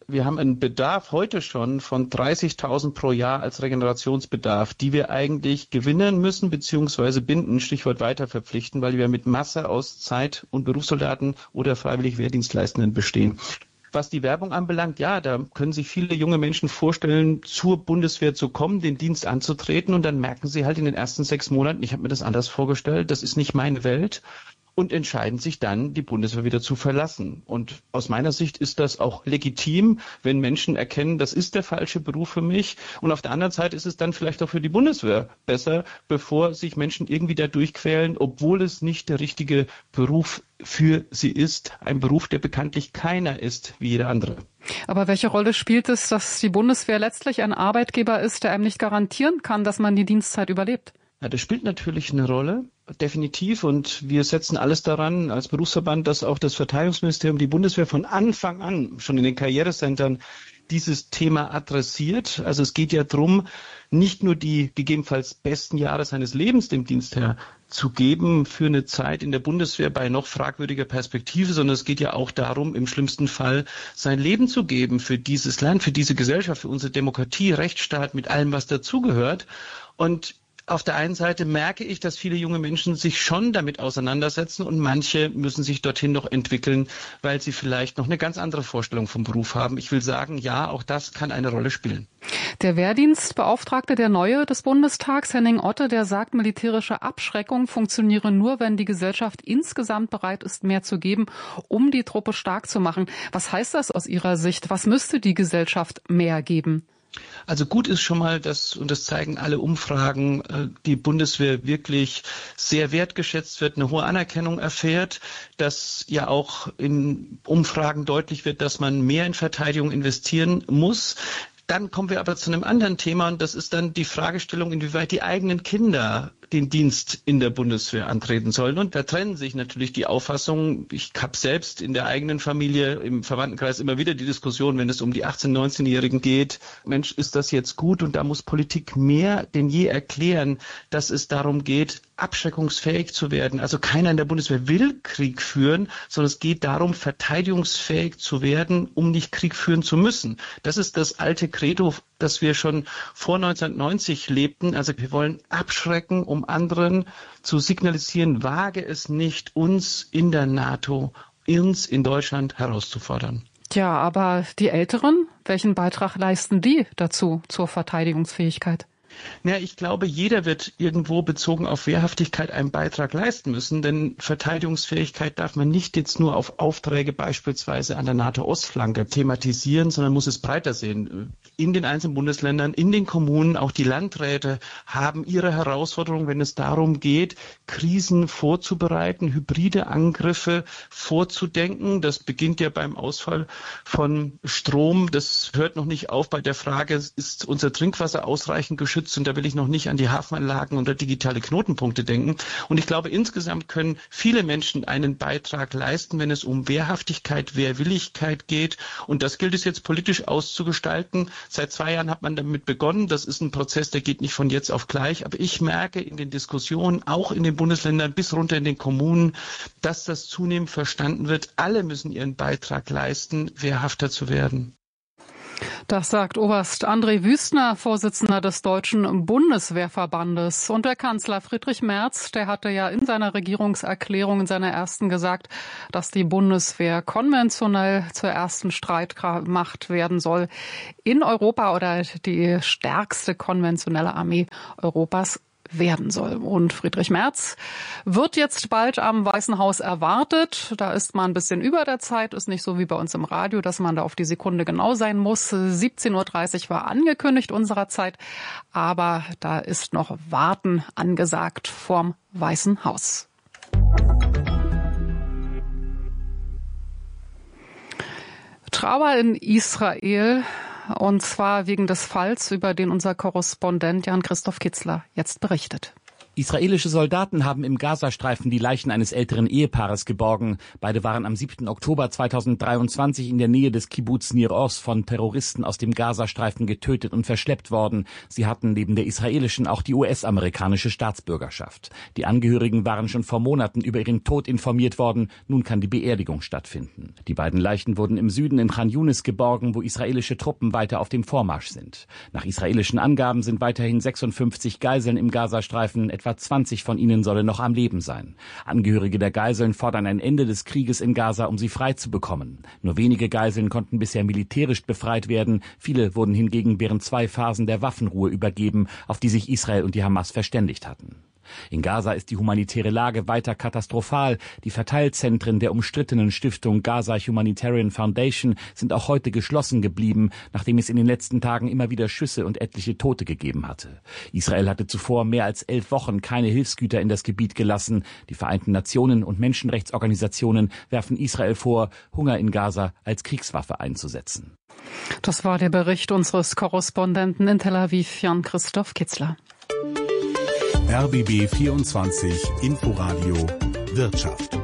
wir haben einen Bedarf heute schon von dreißigtausend pro Jahr als Regenerationsbedarf, die wir eigentlich gewinnen müssen bzw. binden, Stichwort weiter verpflichten, weil wir mit Masse aus Zeit- und Berufssoldaten oder freiwillig Wehrdienstleistenden bestehen. Was die Werbung anbelangt, ja, da können sich viele junge Menschen vorstellen, zur Bundeswehr zu kommen, den Dienst anzutreten und dann merken sie halt in den ersten sechs Monaten, ich habe mir das anders vorgestellt, das ist nicht meine Welt. Und entscheiden sich dann, die Bundeswehr wieder zu verlassen. Und aus meiner Sicht ist das auch legitim, wenn Menschen erkennen, das ist der falsche Beruf für mich. Und auf der anderen Seite ist es dann vielleicht auch für die Bundeswehr besser, bevor sich Menschen irgendwie da durchquälen, obwohl es nicht der richtige Beruf für sie ist. Ein Beruf, der bekanntlich keiner ist wie jeder andere. Aber welche Rolle spielt es, dass die Bundeswehr letztlich ein Arbeitgeber ist, der einem nicht garantieren kann, dass man die Dienstzeit überlebt? Ja, das spielt natürlich eine Rolle, definitiv. Und wir setzen alles daran als Berufsverband, dass auch das Verteidigungsministerium, die Bundeswehr von Anfang an schon in den Karrierecentern dieses Thema adressiert. Also es geht ja darum, nicht nur die gegebenenfalls besten Jahre seines Lebens dem Dienstherr zu geben für eine Zeit in der Bundeswehr bei noch fragwürdiger Perspektive, sondern es geht ja auch darum, im schlimmsten Fall sein Leben zu geben für dieses Land, für diese Gesellschaft, für unsere Demokratie, Rechtsstaat, mit allem, was dazugehört. Und auf der einen Seite merke ich, dass viele junge Menschen sich schon damit auseinandersetzen und manche müssen sich dorthin noch entwickeln, weil sie vielleicht noch eine ganz andere Vorstellung vom Beruf haben. Ich will sagen, ja, auch das kann eine Rolle spielen. Der Wehrdienstbeauftragte, der Neue des Bundestags, Henning Otte, der sagt, militärische Abschreckung funktioniere nur, wenn die Gesellschaft insgesamt bereit ist, mehr zu geben, um die Truppe stark zu machen. Was heißt das aus Ihrer Sicht? Was müsste die Gesellschaft mehr geben? Also gut ist schon mal, dass, und das zeigen alle Umfragen, die Bundeswehr wirklich sehr wertgeschätzt wird, eine hohe Anerkennung erfährt, dass ja auch in Umfragen deutlich wird, dass man mehr in Verteidigung investieren muss. Dann kommen wir aber zu einem anderen Thema und das ist dann die Fragestellung, inwieweit die eigenen Kinder den Dienst in der Bundeswehr antreten sollen. Und da trennen sich natürlich die Auffassungen. Ich habe selbst in der eigenen Familie, im Verwandtenkreis immer wieder die Diskussion, wenn es um die achtzehn-, neunzehnjährigen geht. Mensch, ist das jetzt gut? Und da muss Politik mehr denn je erklären, dass es darum geht, abschreckungsfähig zu werden. Also keiner in der Bundeswehr will Krieg führen, sondern es geht darum, verteidigungsfähig zu werden, um nicht Krieg führen zu müssen. Das ist das alte Credo, das wir schon vor neunzehnhundertneunzig lebten. Also wir wollen abschrecken, um anderen zu signalisieren, wage es nicht, uns in der NATO, uns in Deutschland herauszufordern. Tja, aber die Älteren, welchen Beitrag leisten die dazu, zur Verteidigungsfähigkeit? Ja, ich glaube, jeder wird irgendwo bezogen auf Wehrhaftigkeit einen Beitrag leisten müssen, denn Verteidigungsfähigkeit darf man nicht jetzt nur auf Aufträge beispielsweise an der NATO-Ostflanke thematisieren, sondern muss es breiter sehen. In den einzelnen Bundesländern, in den Kommunen, auch die Landräte haben ihre Herausforderungen, wenn es darum geht, Krisen vorzubereiten, hybride Angriffe vorzudenken. Das beginnt ja beim Ausfall von Strom. Das hört noch nicht auf bei der Frage, ist unser Trinkwasser ausreichend geschützt? Und da will ich noch nicht an die Hafenanlagen oder digitale Knotenpunkte denken. Und ich glaube, insgesamt können viele Menschen einen Beitrag leisten, wenn es um Wehrhaftigkeit, Wehrwilligkeit geht. Und das gilt es jetzt politisch auszugestalten. Seit zwei Jahren hat man damit begonnen. Das ist ein Prozess, der geht nicht von jetzt auf gleich. Aber ich merke in den Diskussionen, auch in den Bundesländern bis runter in den Kommunen, dass das zunehmend verstanden wird. Alle müssen ihren Beitrag leisten, wehrhafter zu werden. Das sagt Oberst André Wüstner, Vorsitzender des Deutschen Bundeswehrverbandes. Und der Kanzler Friedrich Merz, der hatte ja in seiner Regierungserklärung, in seiner ersten gesagt, dass die Bundeswehr konventionell zur ersten Streitmacht werden soll in Europa oder die stärkste konventionelle Armee Europas werden soll. Und Friedrich Merz wird jetzt bald am Weißen Haus erwartet. Da ist man ein bisschen über der Zeit, ist nicht so wie bei uns im Radio, dass man da auf die Sekunde genau sein muss. siebzehn Uhr dreißig war angekündigt unserer Zeit, aber da ist noch Warten angesagt vorm Weißen Haus. Trauer in Israel. Und zwar wegen des Falls, über den unser Korrespondent Jan-Christoph Kitzler jetzt berichtet. Israelische Soldaten haben im Gazastreifen die Leichen eines älteren Ehepaares geborgen. Beide waren am siebten Oktober zweitausenddreiundzwanzig in der Nähe des Kibbuz Nir Oz von Terroristen aus dem Gazastreifen getötet und verschleppt worden. Sie hatten neben der israelischen auch die U S-amerikanische Staatsbürgerschaft. Die Angehörigen waren schon vor Monaten über ihren Tod informiert worden. Nun kann die Beerdigung stattfinden. Die beiden Leichen wurden im Süden in Khan Yunis geborgen, wo israelische Truppen weiter auf dem Vormarsch sind. Nach israelischen Angaben sind weiterhin sechsundfünfzig Geiseln im Gazastreifen. Etwa zwanzig von ihnen sollen noch am Leben sein. Angehörige der Geiseln fordern ein Ende des Krieges in Gaza, um sie frei zu bekommen. Nur wenige Geiseln konnten bisher militärisch befreit werden. Viele wurden hingegen während zwei Phasen der Waffenruhe übergeben, auf die sich Israel und die Hamas verständigt hatten. In Gaza ist die humanitäre Lage weiter katastrophal. Die Verteilzentren der umstrittenen Stiftung Gaza Humanitarian Foundation sind auch heute geschlossen geblieben, nachdem es in den letzten Tagen immer wieder Schüsse und etliche Tote gegeben hatte. Israel hatte zuvor mehr als elf Wochen keine Hilfsgüter in das Gebiet gelassen. Die Vereinten Nationen und Menschenrechtsorganisationen werfen Israel vor, Hunger in Gaza als Kriegswaffe einzusetzen. Das war der Bericht unseres Korrespondenten in Tel Aviv, Jan-Christoph Kitzler. R B B vierundzwanzig Inforadio Wirtschaft.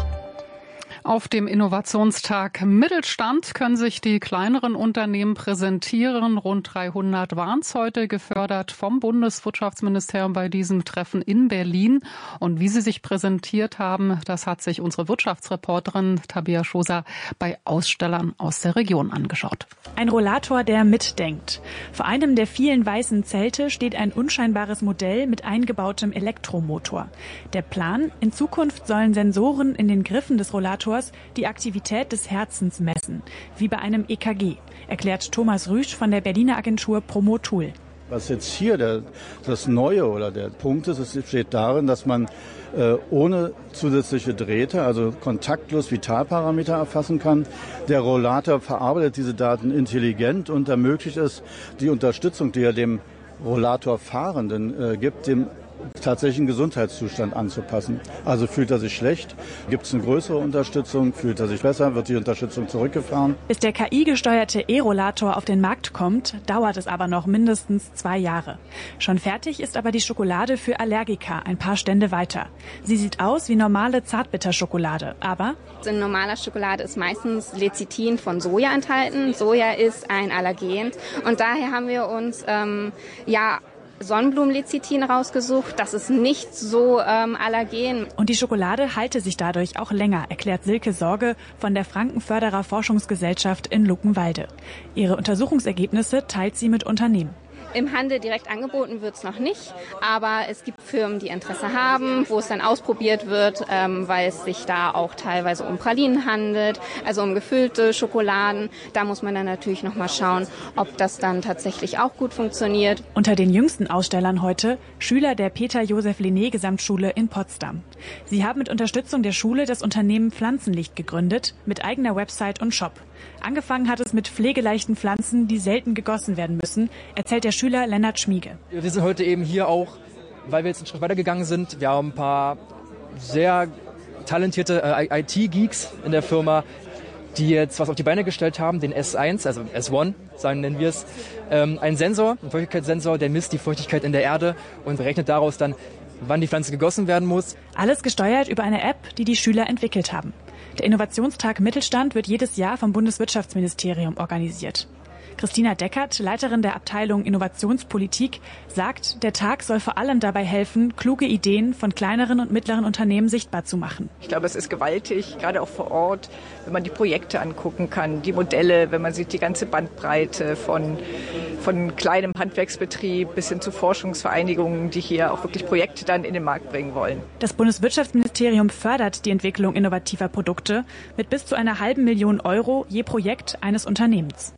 Auf dem Innovationstag Mittelstand können sich die kleineren Unternehmen präsentieren. Rund dreihundert waren es heute, gefördert vom Bundeswirtschaftsministerium bei diesem Treffen in Berlin. Und wie sie sich präsentiert haben, das hat sich unsere Wirtschaftsreporterin Tabea Schoser bei Ausstellern aus der Region angeschaut. Ein Rollator, der mitdenkt. Vor einem der vielen weißen Zelte steht ein unscheinbares Modell mit eingebautem Elektromotor. Der Plan: In Zukunft sollen Sensoren in den Griffen des Rollators die Aktivität des Herzens messen, wie bei einem E K G, erklärt Thomas Rüsch von der Berliner Agentur Promotool. Was jetzt hier der, das Neue oder der Punkt ist, es steht darin, dass man äh, ohne zusätzliche Drähte, also kontaktlos Vitalparameter erfassen kann. Der Rollator verarbeitet diese Daten intelligent und ermöglicht es, die Unterstützung, die er dem Rollatorfahrenden äh, gibt, dem tatsächlichen Gesundheitszustand anzupassen. Also fühlt er sich schlecht, gibt es eine größere Unterstützung, fühlt er sich besser, wird die Unterstützung zurückgefahren. Bis der K I-gesteuerte E-Rollator auf den Markt kommt, dauert es aber noch mindestens zwei Jahre. Schon fertig ist aber die Schokolade für Allergiker ein paar Stände weiter. Sie sieht aus wie normale Zartbitterschokolade, aber in normaler Schokolade ist meistens Lecithin von Soja enthalten. Soja ist ein Allergen und daher haben wir uns ähm, ja Sonnenblumenlecithin rausgesucht. Das ist nicht so ähm, allergen. Und die Schokolade halte sich dadurch auch länger, erklärt Silke Sorge von der Frankenförderer Forschungsgesellschaft in Luckenwalde. Ihre Untersuchungsergebnisse teilt sie mit Unternehmen. Im Handel direkt angeboten wird es noch nicht, aber es gibt Firmen, die Interesse haben, wo es dann ausprobiert wird, ähm, weil es sich da auch teilweise um Pralinen handelt, also um gefüllte Schokoladen. Da muss man dann natürlich noch mal schauen, ob das dann tatsächlich auch gut funktioniert. Unter den jüngsten Ausstellern heute Schüler der Peter-Josef-Lenné-Gesamtschule in Potsdam. Sie haben mit Unterstützung der Schule das Unternehmen Pflanzenlicht gegründet, mit eigener Website und Shop. Angefangen hat es mit pflegeleichten Pflanzen, die selten gegossen werden müssen, erzählt der Schüler Lennart Schmiege. Wir sind heute eben hier auch, weil wir jetzt einen Schritt weitergegangen sind. Wir haben ein paar sehr talentierte äh, I T-Geeks in der Firma, die jetzt was auf die Beine gestellt haben, den S eins, also S eins, sagen nennen wir es. Ähm, ein Sensor, ein Feuchtigkeitssensor, der misst die Feuchtigkeit in der Erde und berechnet daraus dann, wann die Pflanze gegossen werden muss. Alles gesteuert über eine App, die die Schüler entwickelt haben. Der Innovationstag Mittelstand wird jedes Jahr vom Bundeswirtschaftsministerium organisiert. Christina Deckert, Leiterin der Abteilung Innovationspolitik, sagt, der Tag soll vor allem dabei helfen, kluge Ideen von kleineren und mittleren Unternehmen sichtbar zu machen. Ich glaube, es ist gewaltig, gerade auch vor Ort, wenn man die Projekte angucken kann, die Modelle, wenn man sieht die ganze Bandbreite von, von kleinem Handwerksbetrieb bis hin zu Forschungsvereinigungen, die hier auch wirklich Projekte dann in den Markt bringen wollen. Das Bundeswirtschaftsministerium fördert die Entwicklung innovativer Produkte mit bis zu einer halben Million Euro je Projekt eines Unternehmens.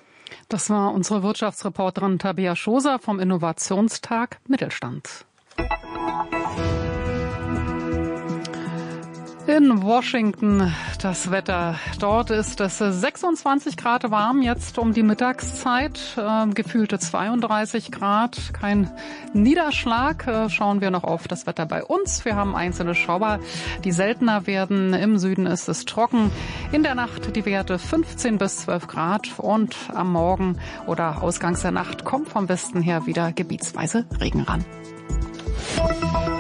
Das war unsere Wirtschaftsreporterin Tabea Schoser vom Innovationstag Mittelstand. In Washington das Wetter. Dort ist es sechsundzwanzig Grad warm, jetzt um die Mittagszeit. Äh, gefühlte zweiunddreißig Grad, kein Niederschlag. Äh, schauen wir noch auf das Wetter bei uns. Wir haben einzelne Schauer, die seltener werden. Im Süden ist es trocken. In der Nacht die Werte fünfzehn bis zwölf Grad. Und am Morgen oder ausgangs der Nacht kommt vom Westen her wieder gebietsweise Regen ran.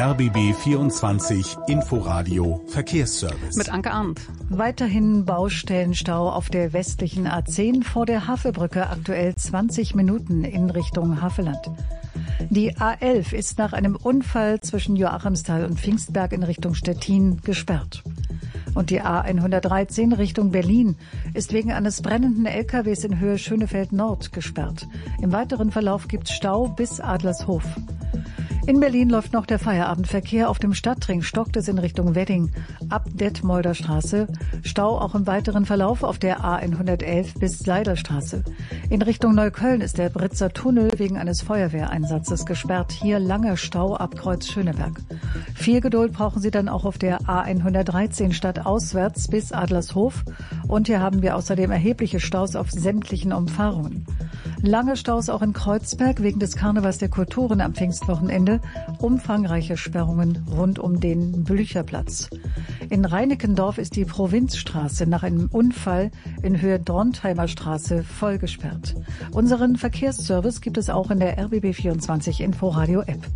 R B B vierundzwanzig Inforadio Verkehrsservice. Mit Anke Arndt. Weiterhin Baustellenstau auf der westlichen A zehn vor der Havelbrücke, aktuell zwanzig Minuten in Richtung Havelland. Die A elf ist nach einem Unfall zwischen Joachimsthal und Pfingstberg in Richtung Stettin gesperrt. Und die A hundertdreizehn Richtung Berlin ist wegen eines brennenden L K Ws in Höhe Schönefeld Nord gesperrt. Im weiteren Verlauf gibt es Stau bis Adlershof. In Berlin läuft noch der Feierabendverkehr. Auf dem Stadtring stockt es in Richtung Wedding ab Detmolder Straße. Stau auch im weiteren Verlauf auf der A hundertelf bis Seiderstraße. In Richtung Neukölln ist der Britzer Tunnel wegen eines Feuerwehreinsatzes gesperrt. Hier langer Stau ab Kreuz Schöneberg. Viel Geduld brauchen Sie dann auch auf der A hundertdreizehn stadtauswärts bis Adlershof. Und hier haben wir außerdem erhebliche Staus auf sämtlichen Umfahrungen. Lange Staus auch in Kreuzberg wegen des Karnevals der Kulturen am Pfingstwochenende. Umfangreiche Sperrungen rund um den Blücherplatz. In Reinickendorf ist die Provinzstraße nach einem Unfall in Höhe Drontheimer Straße voll gesperrt. Unseren Verkehrsservice gibt es auch in der R B B vierundzwanzig Inforadio App.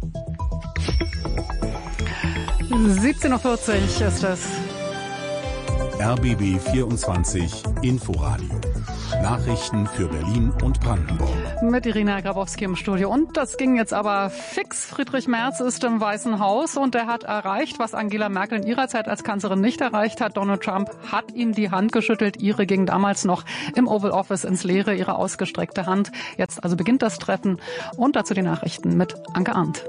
siebzehn Uhr vierzig ist es. R B B vierundzwanzig Inforadio. Nachrichten für Berlin und Brandenburg. Mit Irina Grabowski im Studio. Und das ging jetzt aber fix. Friedrich Merz ist im Weißen Haus und er hat erreicht, was Angela Merkel in ihrer Zeit als Kanzlerin nicht erreicht hat. Donald Trump hat ihm die Hand geschüttelt. Ihre ging damals noch im Oval Office ins Leere, ihre ausgestreckte Hand. Jetzt also beginnt das Treffen. Und dazu die Nachrichten mit Anke Arndt.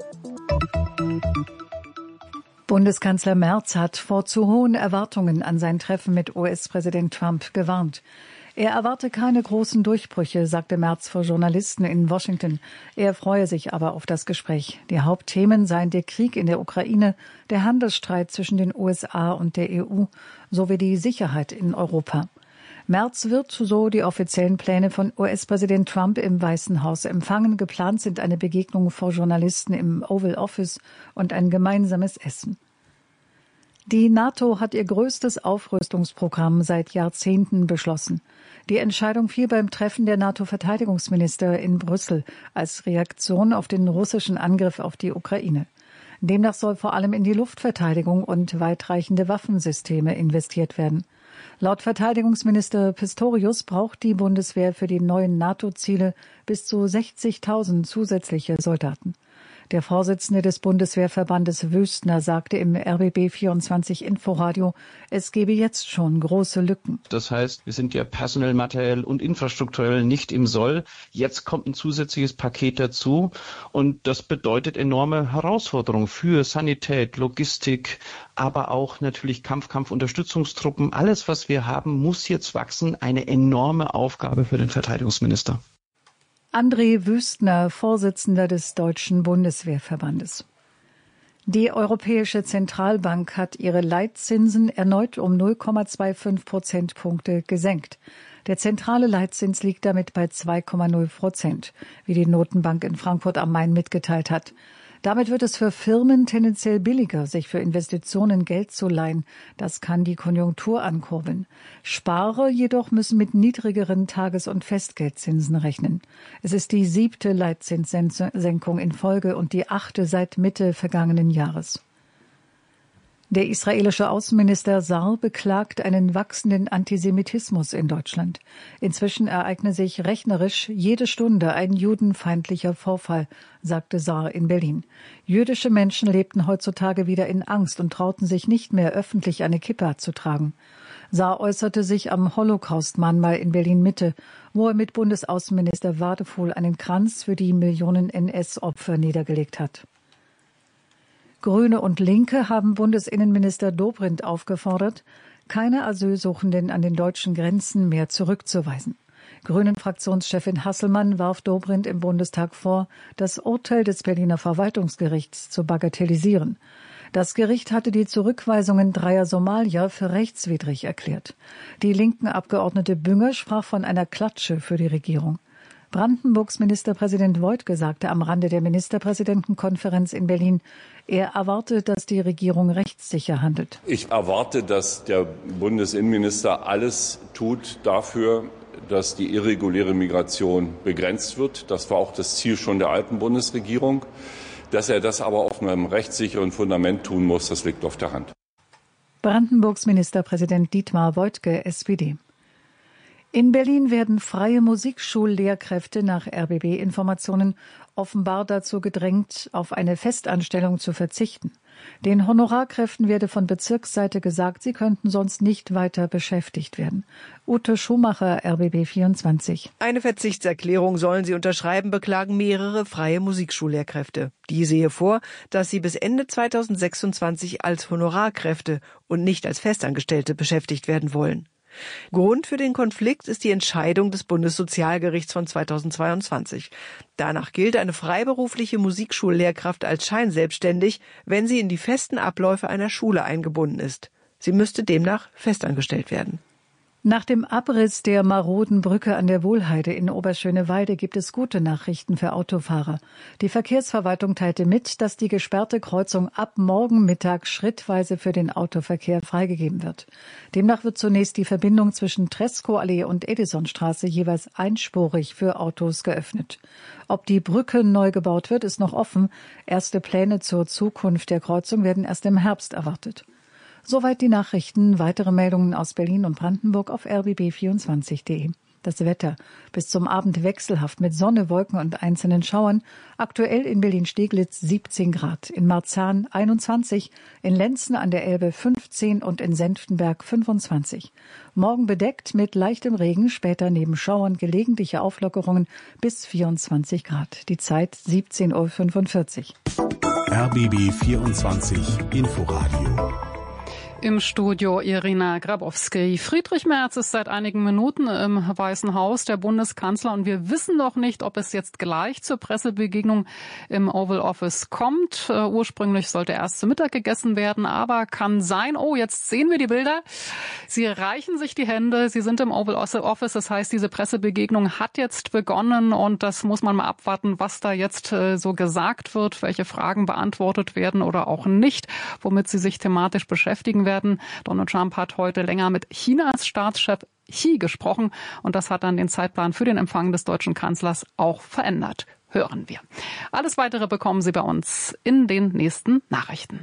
Bundeskanzler Merz hat vor zu hohen Erwartungen an sein Treffen mit U S-Präsident Trump gewarnt. Er erwarte keine großen Durchbrüche, sagte Merz vor Journalisten in Washington. Er freue sich aber auf das Gespräch. Die Hauptthemen seien der Krieg in der Ukraine, der Handelsstreit zwischen den U S A und der E U sowie die Sicherheit in Europa. Merz wird so die offiziellen Pläne von U S-Präsident Trump im Weißen Haus empfangen. Geplant sind eine Begegnung vor Journalisten im Oval Office und ein gemeinsames Essen. Die NATO hat ihr größtes Aufrüstungsprogramm seit Jahrzehnten beschlossen. Die Entscheidung fiel beim Treffen der NATO-Verteidigungsminister in Brüssel als Reaktion auf den russischen Angriff auf die Ukraine. Demnach soll vor allem in die Luftverteidigung und weitreichende Waffensysteme investiert werden. Laut Verteidigungsminister Pistorius braucht die Bundeswehr für die neuen NATO-Ziele bis zu sechzigtausend zusätzliche Soldaten. Der Vorsitzende des Bundeswehrverbandes Wüstner sagte im R B B vierundzwanzig Inforadio, es gebe jetzt schon große Lücken. Das heißt, wir sind ja personell, materiell und infrastrukturell nicht im Soll. Jetzt kommt ein zusätzliches Paket dazu und das bedeutet enorme Herausforderungen für Sanität, Logistik, aber auch natürlich Kampf, Kampfunterstützungstruppen. Alles, was wir haben, muss jetzt wachsen. Eine enorme Aufgabe für den Verteidigungsminister. André Wüstner, Vorsitzender des Deutschen Bundeswehrverbandes. Die Europäische Zentralbank hat ihre Leitzinsen erneut um null Komma fünfundzwanzig Prozentpunkte gesenkt. Der zentrale Leitzins liegt damit bei zwei Komma null Prozent, wie die Notenbank in Frankfurt am Main mitgeteilt hat. Damit wird es für Firmen tendenziell billiger, sich für Investitionen Geld zu leihen. Das kann die Konjunktur ankurbeln. Sparer jedoch müssen mit niedrigeren Tages- und Festgeldzinsen rechnen. Es ist die siebte Leitzinssenkung in Folge und die achte seit Mitte vergangenen Jahres. Der israelische Außenminister Saar beklagt einen wachsenden Antisemitismus in Deutschland. Inzwischen ereigne sich rechnerisch jede Stunde ein judenfeindlicher Vorfall, sagte Saar in Berlin. Jüdische Menschen lebten heutzutage wieder in Angst und trauten sich nicht mehr öffentlich eine Kippa zu tragen. Saar äußerte sich am Holocaust-Mahnmal in Berlin-Mitte, wo er mit Bundesaußenminister Wadefuhl einen Kranz für die Millionen N S-Opfer niedergelegt hat. Grüne und Linke haben Bundesinnenminister Dobrindt aufgefordert, keine Asylsuchenden an den deutschen Grenzen mehr zurückzuweisen. Grünen-Fraktionschefin Hasselmann warf Dobrindt im Bundestag vor, das Urteil des Berliner Verwaltungsgerichts zu bagatellisieren. Das Gericht hatte die Zurückweisungen dreier Somalier für rechtswidrig erklärt. Die linken Abgeordnete Bünger sprach von einer Klatsche für die Regierung. Brandenburgs Ministerpräsident Woidke sagte am Rande der Ministerpräsidentenkonferenz in Berlin, er erwartet, dass die Regierung rechtssicher handelt. Ich erwarte, dass der Bundesinnenminister alles tut dafür, dass die irreguläre Migration begrenzt wird. Das war auch das Ziel schon der alten Bundesregierung. Dass er das aber auf einem rechtssicheren Fundament tun muss, das liegt auf der Hand. Brandenburgs Ministerpräsident Dietmar Woidke, S P D. In Berlin werden freie Musikschullehrkräfte nach R B B-Informationen offenbar dazu gedrängt, auf eine Festanstellung zu verzichten. Den Honorarkräften werde von Bezirksseite gesagt, sie könnten sonst nicht weiter beschäftigt werden. Ute Schumacher, R B B vierundzwanzig. Eine Verzichtserklärung sollen sie unterschreiben, beklagen mehrere freie Musikschullehrkräfte. Die sehe vor, dass sie bis Ende zweitausendsechsundzwanzig als Honorarkräfte und nicht als Festangestellte beschäftigt werden wollen. Grund für den Konflikt ist die Entscheidung des Bundessozialgerichts von zweitausendzweiundzwanzig. Danach gilt eine freiberufliche Musikschullehrkraft als scheinselbstständig, wenn sie in die festen Abläufe einer Schule eingebunden ist. Sie müsste demnach festangestellt werden. Nach dem Abriss der maroden Brücke an der Wohlheide in Oberschöneweide gibt es gute Nachrichten für Autofahrer. Die Verkehrsverwaltung teilte mit, dass die gesperrte Kreuzung ab morgen Mittag schrittweise für den Autoverkehr freigegeben wird. Demnach wird zunächst die Verbindung zwischen Tresckow-Allee und Edisonstraße jeweils einspurig für Autos geöffnet. Ob die Brücke neu gebaut wird, ist noch offen. Erste Pläne zur Zukunft der Kreuzung werden erst im Herbst erwartet. Soweit die Nachrichten. Weitere Meldungen aus Berlin und Brandenburg auf r b b vierundzwanzig punkt de. Das Wetter. Bis zum Abend wechselhaft mit Sonne, Wolken und einzelnen Schauern. Aktuell in Berlin-Steglitz siebzehn Grad, in Marzahn einundzwanzig, in Lenzen an der Elbe fünfzehn und in Senftenberg fünfundzwanzig. Morgen bedeckt mit leichtem Regen, später neben Schauern gelegentliche Auflockerungen bis vierundzwanzig Grad. Die Zeit siebzehn Uhr fünfundvierzig. R B B vierundzwanzig Inforadio. Im Studio Irina Grabowski. Friedrich Merz ist seit einigen Minuten im Weißen Haus, der Bundeskanzler, und wir wissen noch nicht, ob es jetzt gleich zur Pressebegegnung im Oval Office kommt. Uh, ursprünglich sollte erst zu Mittag gegessen werden, aber kann sein. Oh, jetzt sehen wir die Bilder. Sie reichen sich die Hände. Sie sind im Oval Office. Das heißt, diese Pressebegegnung hat jetzt begonnen und das muss man mal abwarten, was da jetzt uh, so gesagt wird, welche Fragen beantwortet werden oder auch nicht, womit sie sich thematisch beschäftigen werden. Werden. Donald Trump hat heute länger mit Chinas Staatschef Xi gesprochen und das hat dann den Zeitplan für den Empfang des deutschen Kanzlers auch verändert. Hören wir. Alles Weitere bekommen Sie bei uns in den nächsten Nachrichten.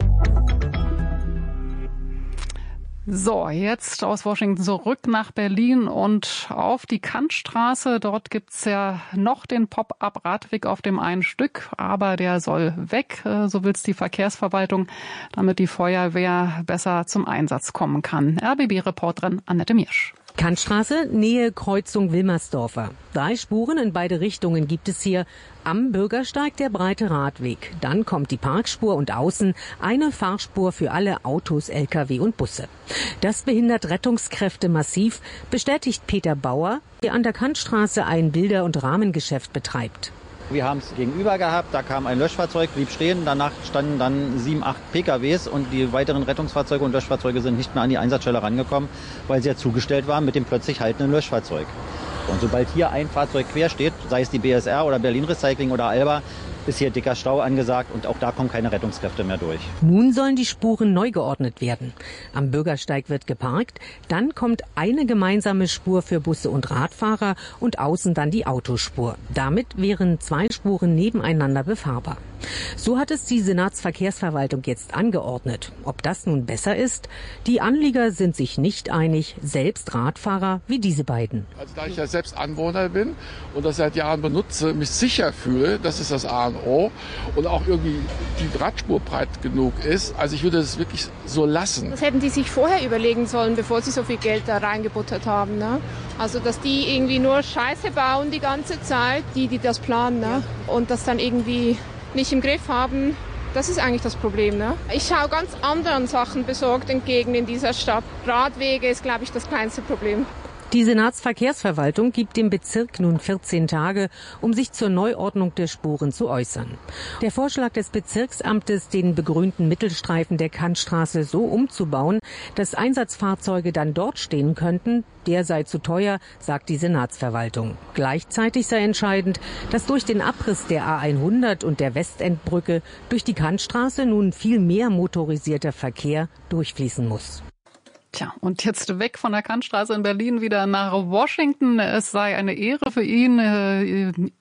So, jetzt aus Washington zurück nach Berlin und auf die Kantstraße. Dort gibt's ja noch den Pop-up-Radweg auf dem einen Stück, aber der soll weg. So will's die Verkehrsverwaltung, damit die Feuerwehr besser zum Einsatz kommen kann. R B B-Reporterin Annette Miersch. Kantstraße, Nähe Kreuzung Wilmersdorfer. Drei Spuren in beide Richtungen gibt es hier. Am Bürgersteig der breite Radweg. Dann kommt die Parkspur und außen eine Fahrspur für alle Autos, L K W und Busse. Das behindert Rettungskräfte massiv, bestätigt Peter Bauer, der an der Kantstraße ein Bilder- und Rahmengeschäft betreibt. Wir haben es gegenüber gehabt, da kam ein Löschfahrzeug, blieb stehen, danach standen dann sieben, acht P K Ws und die weiteren Rettungsfahrzeuge und Löschfahrzeuge sind nicht mehr an die Einsatzstelle rangekommen, weil sie ja zugestellt waren mit dem plötzlich haltenden Löschfahrzeug. Und sobald hier ein Fahrzeug quer steht, sei es die B S R oder Berlin Recycling oder Alba, ist hier dicker Stau angesagt und auch da kommen keine Rettungskräfte mehr durch. Nun sollen die Spuren neu geordnet werden. Am Bürgersteig wird geparkt, dann kommt eine gemeinsame Spur für Busse und Radfahrer und außen dann die Autospur. Damit wären zwei Spuren nebeneinander befahrbar. So hat es die Senatsverkehrsverwaltung jetzt angeordnet. Ob das nun besser ist? Die Anlieger sind sich nicht einig, selbst Radfahrer wie diese beiden. Also da ich ja selbst Anwohner bin und das seit Jahren benutze, mich sicher fühle, das ist das A und O, und auch irgendwie die Radspur breit genug ist. Also ich würde es wirklich so lassen. Das hätten die sich vorher überlegen sollen, bevor sie so viel Geld da reingebuttert haben. Ne? Also dass die irgendwie nur Scheiße bauen die ganze Zeit, die, die das planen, ne? Und das dann irgendwie nicht im Griff haben, das ist eigentlich das Problem. Ne? Ich schaue ganz anderen Sachen besorgt entgegen in dieser Stadt. Radwege ist, glaube ich, das kleinste Problem. Die Senatsverkehrsverwaltung gibt dem Bezirk nun vierzehn Tage, um sich zur Neuordnung der Spuren zu äußern. Der Vorschlag des Bezirksamtes, den begrünten Mittelstreifen der Kantstraße so umzubauen, dass Einsatzfahrzeuge dann dort stehen könnten, der sei zu teuer, sagt die Senatsverwaltung. Gleichzeitig sei entscheidend, dass durch den Abriss der A hundert und der Westendbrücke durch die Kantstraße nun viel mehr motorisierter Verkehr durchfließen muss. Tja, und jetzt weg von der Kantstraße in Berlin wieder nach Washington. Es sei eine Ehre für ihn,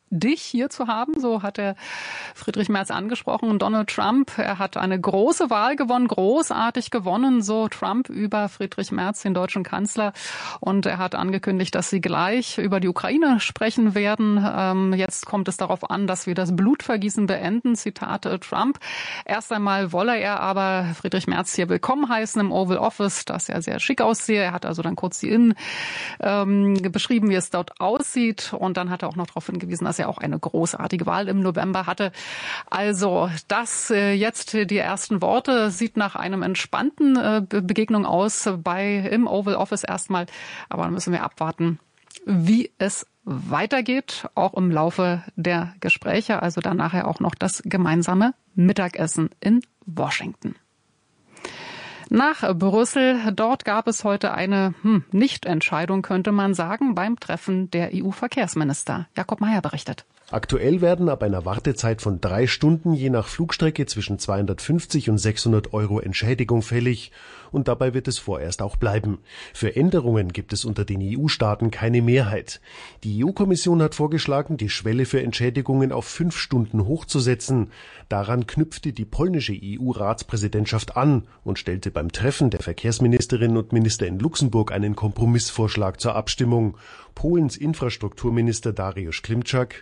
dich hier zu haben, so hat er Friedrich Merz angesprochen. Donald Trump, er hat eine große Wahl gewonnen, großartig gewonnen, so Trump über Friedrich Merz, den deutschen Kanzler. Und er hat angekündigt, dass sie gleich über die Ukraine sprechen werden. Ähm, jetzt kommt es darauf an, dass wir das Blutvergießen beenden. Zitat Trump. Erst einmal wolle er aber Friedrich Merz hier willkommen heißen im Oval Office, dass er sehr schick aussehe. Er hat also dann kurz die Innen ähm, beschrieben, wie es dort aussieht. Und dann hat er auch noch darauf hingewiesen, dass er auch eine großartige Wahl im November hatte. Also das äh, jetzt die ersten Worte, sieht nach einem entspannten äh, Begegnung aus bei im Oval Office erstmal. Aber dann müssen wir abwarten, wie es weitergeht, auch im Laufe der Gespräche. Also dann nachher auch noch das gemeinsame Mittagessen in Washington. Nach Brüssel, dort gab es heute eine hm, Nichtentscheidung, könnte man sagen, beim Treffen der E U-Verkehrsminister. Jakob Mayer berichtet. Aktuell werden ab einer Wartezeit von drei Stunden je nach Flugstrecke zwischen zweihundertfünfzig und sechshundert Euro Entschädigung fällig. Und dabei wird es vorerst auch bleiben. Für Änderungen gibt es unter den E U-Staaten keine Mehrheit. Die E U-Kommission hat vorgeschlagen, die Schwelle für Entschädigungen auf fünf Stunden hochzusetzen. Daran knüpfte die polnische E U-Ratspräsidentschaft an und stellte beim Treffen der Verkehrsministerinnen und Minister in Luxemburg einen Kompromissvorschlag zur Abstimmung. Polens Infrastrukturminister Dariusz Klimczak: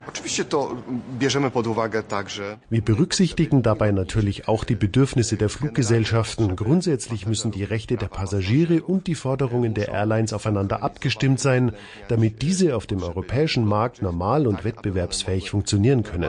Wir berücksichtigen dabei natürlich auch die Bedürfnisse der Fluggesellschaften. Grundsätzlich müssen die Rechte der Passagiere und die Forderungen der Airlines aufeinander abgestimmt sein, damit diese auf dem europäischen Markt normal und wettbewerbsfähig funktionieren können.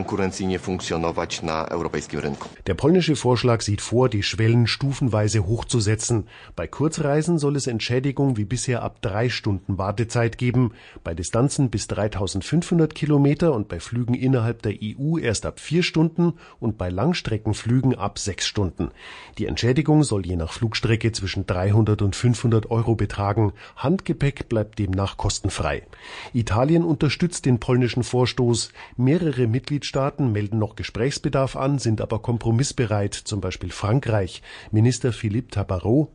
Der polnische Vorschlag sieht vor, die Schwellen stufenweise hochzusetzen. Bei Kurzreisen soll es Entschädigung wie bisher ab drei Stunden Wartezeit geben. Bei Distanzen bis dreitausendfünfhundert Kilometer und bei Flügen innerhalb der E U erst ab vier Stunden und bei Langstreckenflügen ab sechs Stunden. Die Entschädigung soll je nach Flugstrecke zwischen dreihundert und fünfhundert Euro betragen. Handgepäck bleibt demnach kostenfrei. Italien unterstützt den polnischen Vorstoß. Mehrere Mitgliedstaaten melden noch Gesprächsbedarf an, sind aber kompromissbereit, zum Beispiel Frankreich. Minister Philippe Tabarot: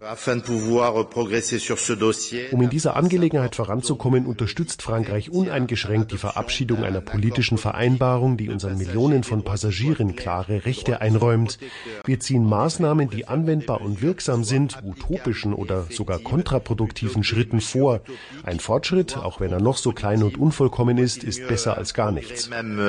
Um in dieser Angelegenheit voranzukommen, unterstützt Frankreich uneingeschränkt die Verabschiedung einer politischen Vereinbarung, die unseren Millionen von Passagieren klare Rechte einräumt. Wir ziehen Maßnahmen, die anwendbar und wirksam sind, utopischen oder sogar kontraproduktiven Schritten vor. Ein Fortschritt, auch wenn er noch so klein und unvollkommen ist, ist besser als gar nichts.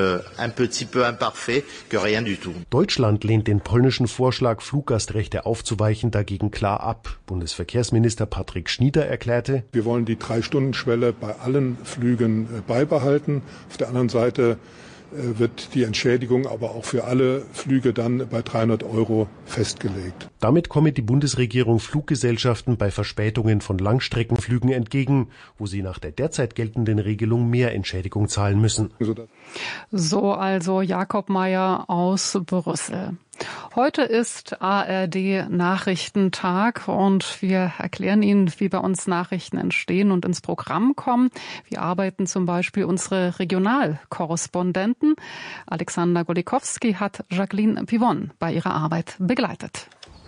Deutschland lehnt den polnischen Vorschlag, Fluggastrechte aufzuweichen, dagegen klar ab. Bundesverkehrsminister Patrick Schnieder erklärte: Wir wollen die Drei-Stunden-Schwelle bei allen Flügen beibehalten. Auf der anderen Seite wird die Entschädigung aber auch für alle Flüge dann bei dreihundert Euro festgelegt. Damit komme die Bundesregierung Fluggesellschaften bei Verspätungen von Langstreckenflügen entgegen, wo sie nach der derzeit geltenden Regelung mehr Entschädigung zahlen müssen. So also Jakob Mayer aus Brüssel. Heute ist A R D-Nachrichtentag und wir erklären Ihnen, wie bei uns Nachrichten entstehen und ins Programm kommen. Wir arbeiten zum Beispiel unsere Regionalkorrespondenten. Alexander Golikowski hat Jacqueline Pivon bei ihrer Arbeit begleitet.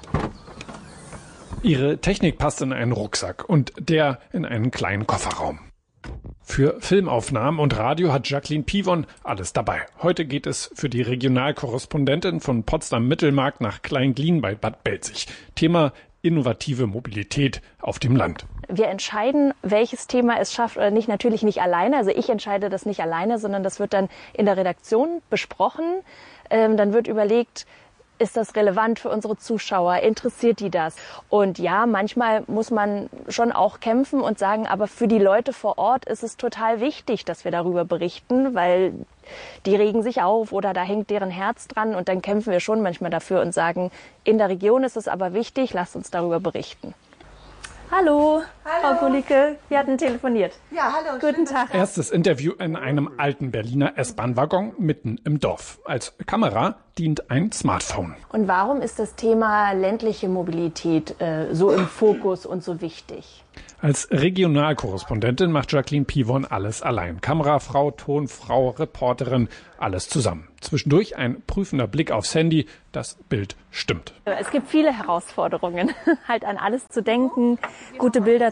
Ihre Technik passt in einen Rucksack und der in einen kleinen Kofferraum. Für Filmaufnahmen und Radio hat Jacqueline Pivon alles dabei. Heute geht es für die Regionalkorrespondentin von Potsdam-Mittelmark nach Kleinglien bei Bad Belzig. Thema: innovative Mobilität auf dem Land. Wir entscheiden, welches Thema es schafft oder nicht, natürlich nicht alleine. Also ich entscheide das nicht alleine, sondern das wird dann in der Redaktion besprochen. Ähm, dann wird überlegt, ist das relevant für unsere Zuschauer? Interessiert die das? Und ja, manchmal muss man schon auch kämpfen und sagen, aber für die Leute vor Ort ist es total wichtig, dass wir darüber berichten, weil die regen sich auf oder da hängt deren Herz dran. Und dann kämpfen wir schon manchmal dafür und sagen, in der Region ist es aber wichtig, lasst uns darüber berichten. Hallo, hallo. Frau Kulicke, wir hatten telefoniert. Ja, hallo. Guten Tag. Erstes Interview in einem alten Berliner S-Bahn-Waggon mitten im Dorf. Als Kamera dient ein Smartphone. Und warum ist das Thema ländliche Mobilität äh, so im Fokus und so wichtig? Als Regionalkorrespondentin macht Jacqueline Pivon alles allein. Kamerafrau, Tonfrau, Reporterin, alles zusammen. Zwischendurch ein prüfender Blick aufs Handy, das Bild stimmt. Es gibt viele Herausforderungen, halt an alles zu denken, gute Bilder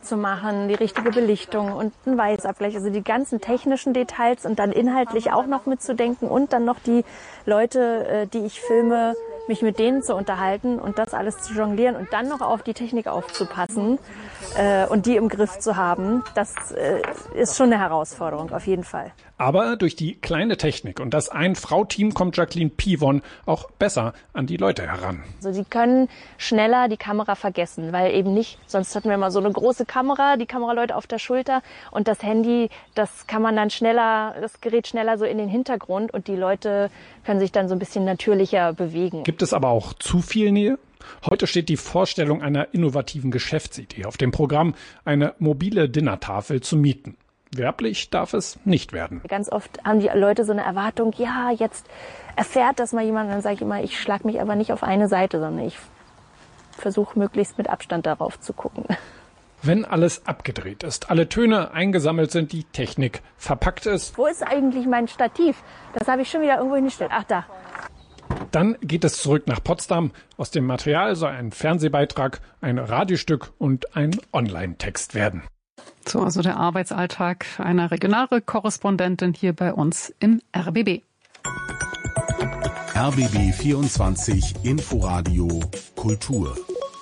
zu machen, die richtige Belichtung und ein Weißabgleich, also die ganzen technischen Details und dann inhaltlich auch noch mitzudenken und dann noch die Leute, die ich filme, mich mit denen zu unterhalten und das alles zu jonglieren und dann noch auf die Technik aufzupassen äh, und die im Griff zu haben, das äh, ist schon eine Herausforderung, auf jeden Fall. Aber durch die kleine Technik und das Ein-Frau-Team kommt Jacqueline Pivon auch besser an die Leute heran. Also sie können schneller die Kamera vergessen, weil eben nicht, sonst hatten wir mal so eine große Kamera, die Kameraleute auf der Schulter und das Handy, das kann man dann schneller, das gerät schneller so in den Hintergrund und die Leute können sich dann so ein bisschen natürlicher bewegen. Gibt es aber auch zu viel Nähe? Heute steht die Vorstellung einer innovativen Geschäftsidee auf dem Programm, eine mobile Dinnertafel zu mieten. Werblich darf es nicht werden. Ganz oft haben die Leute so eine Erwartung, ja, jetzt erfährt das mal jemand. Dann sage ich immer, ich schlage mich aber nicht auf eine Seite, sondern ich versuche möglichst mit Abstand darauf zu gucken. Wenn alles abgedreht ist, alle Töne eingesammelt sind, die Technik verpackt ist. Wo ist eigentlich mein Stativ? Das habe ich schon wieder irgendwo hingestellt. Ach, da. Dann geht es zurück nach Potsdam. Aus dem Material soll ein Fernsehbeitrag, ein Radiostück und ein Online-Text werden. So, also der Arbeitsalltag einer Regionalkorrespondentin hier bei uns im R B B. R B B vierundzwanzig Inforadio Kultur.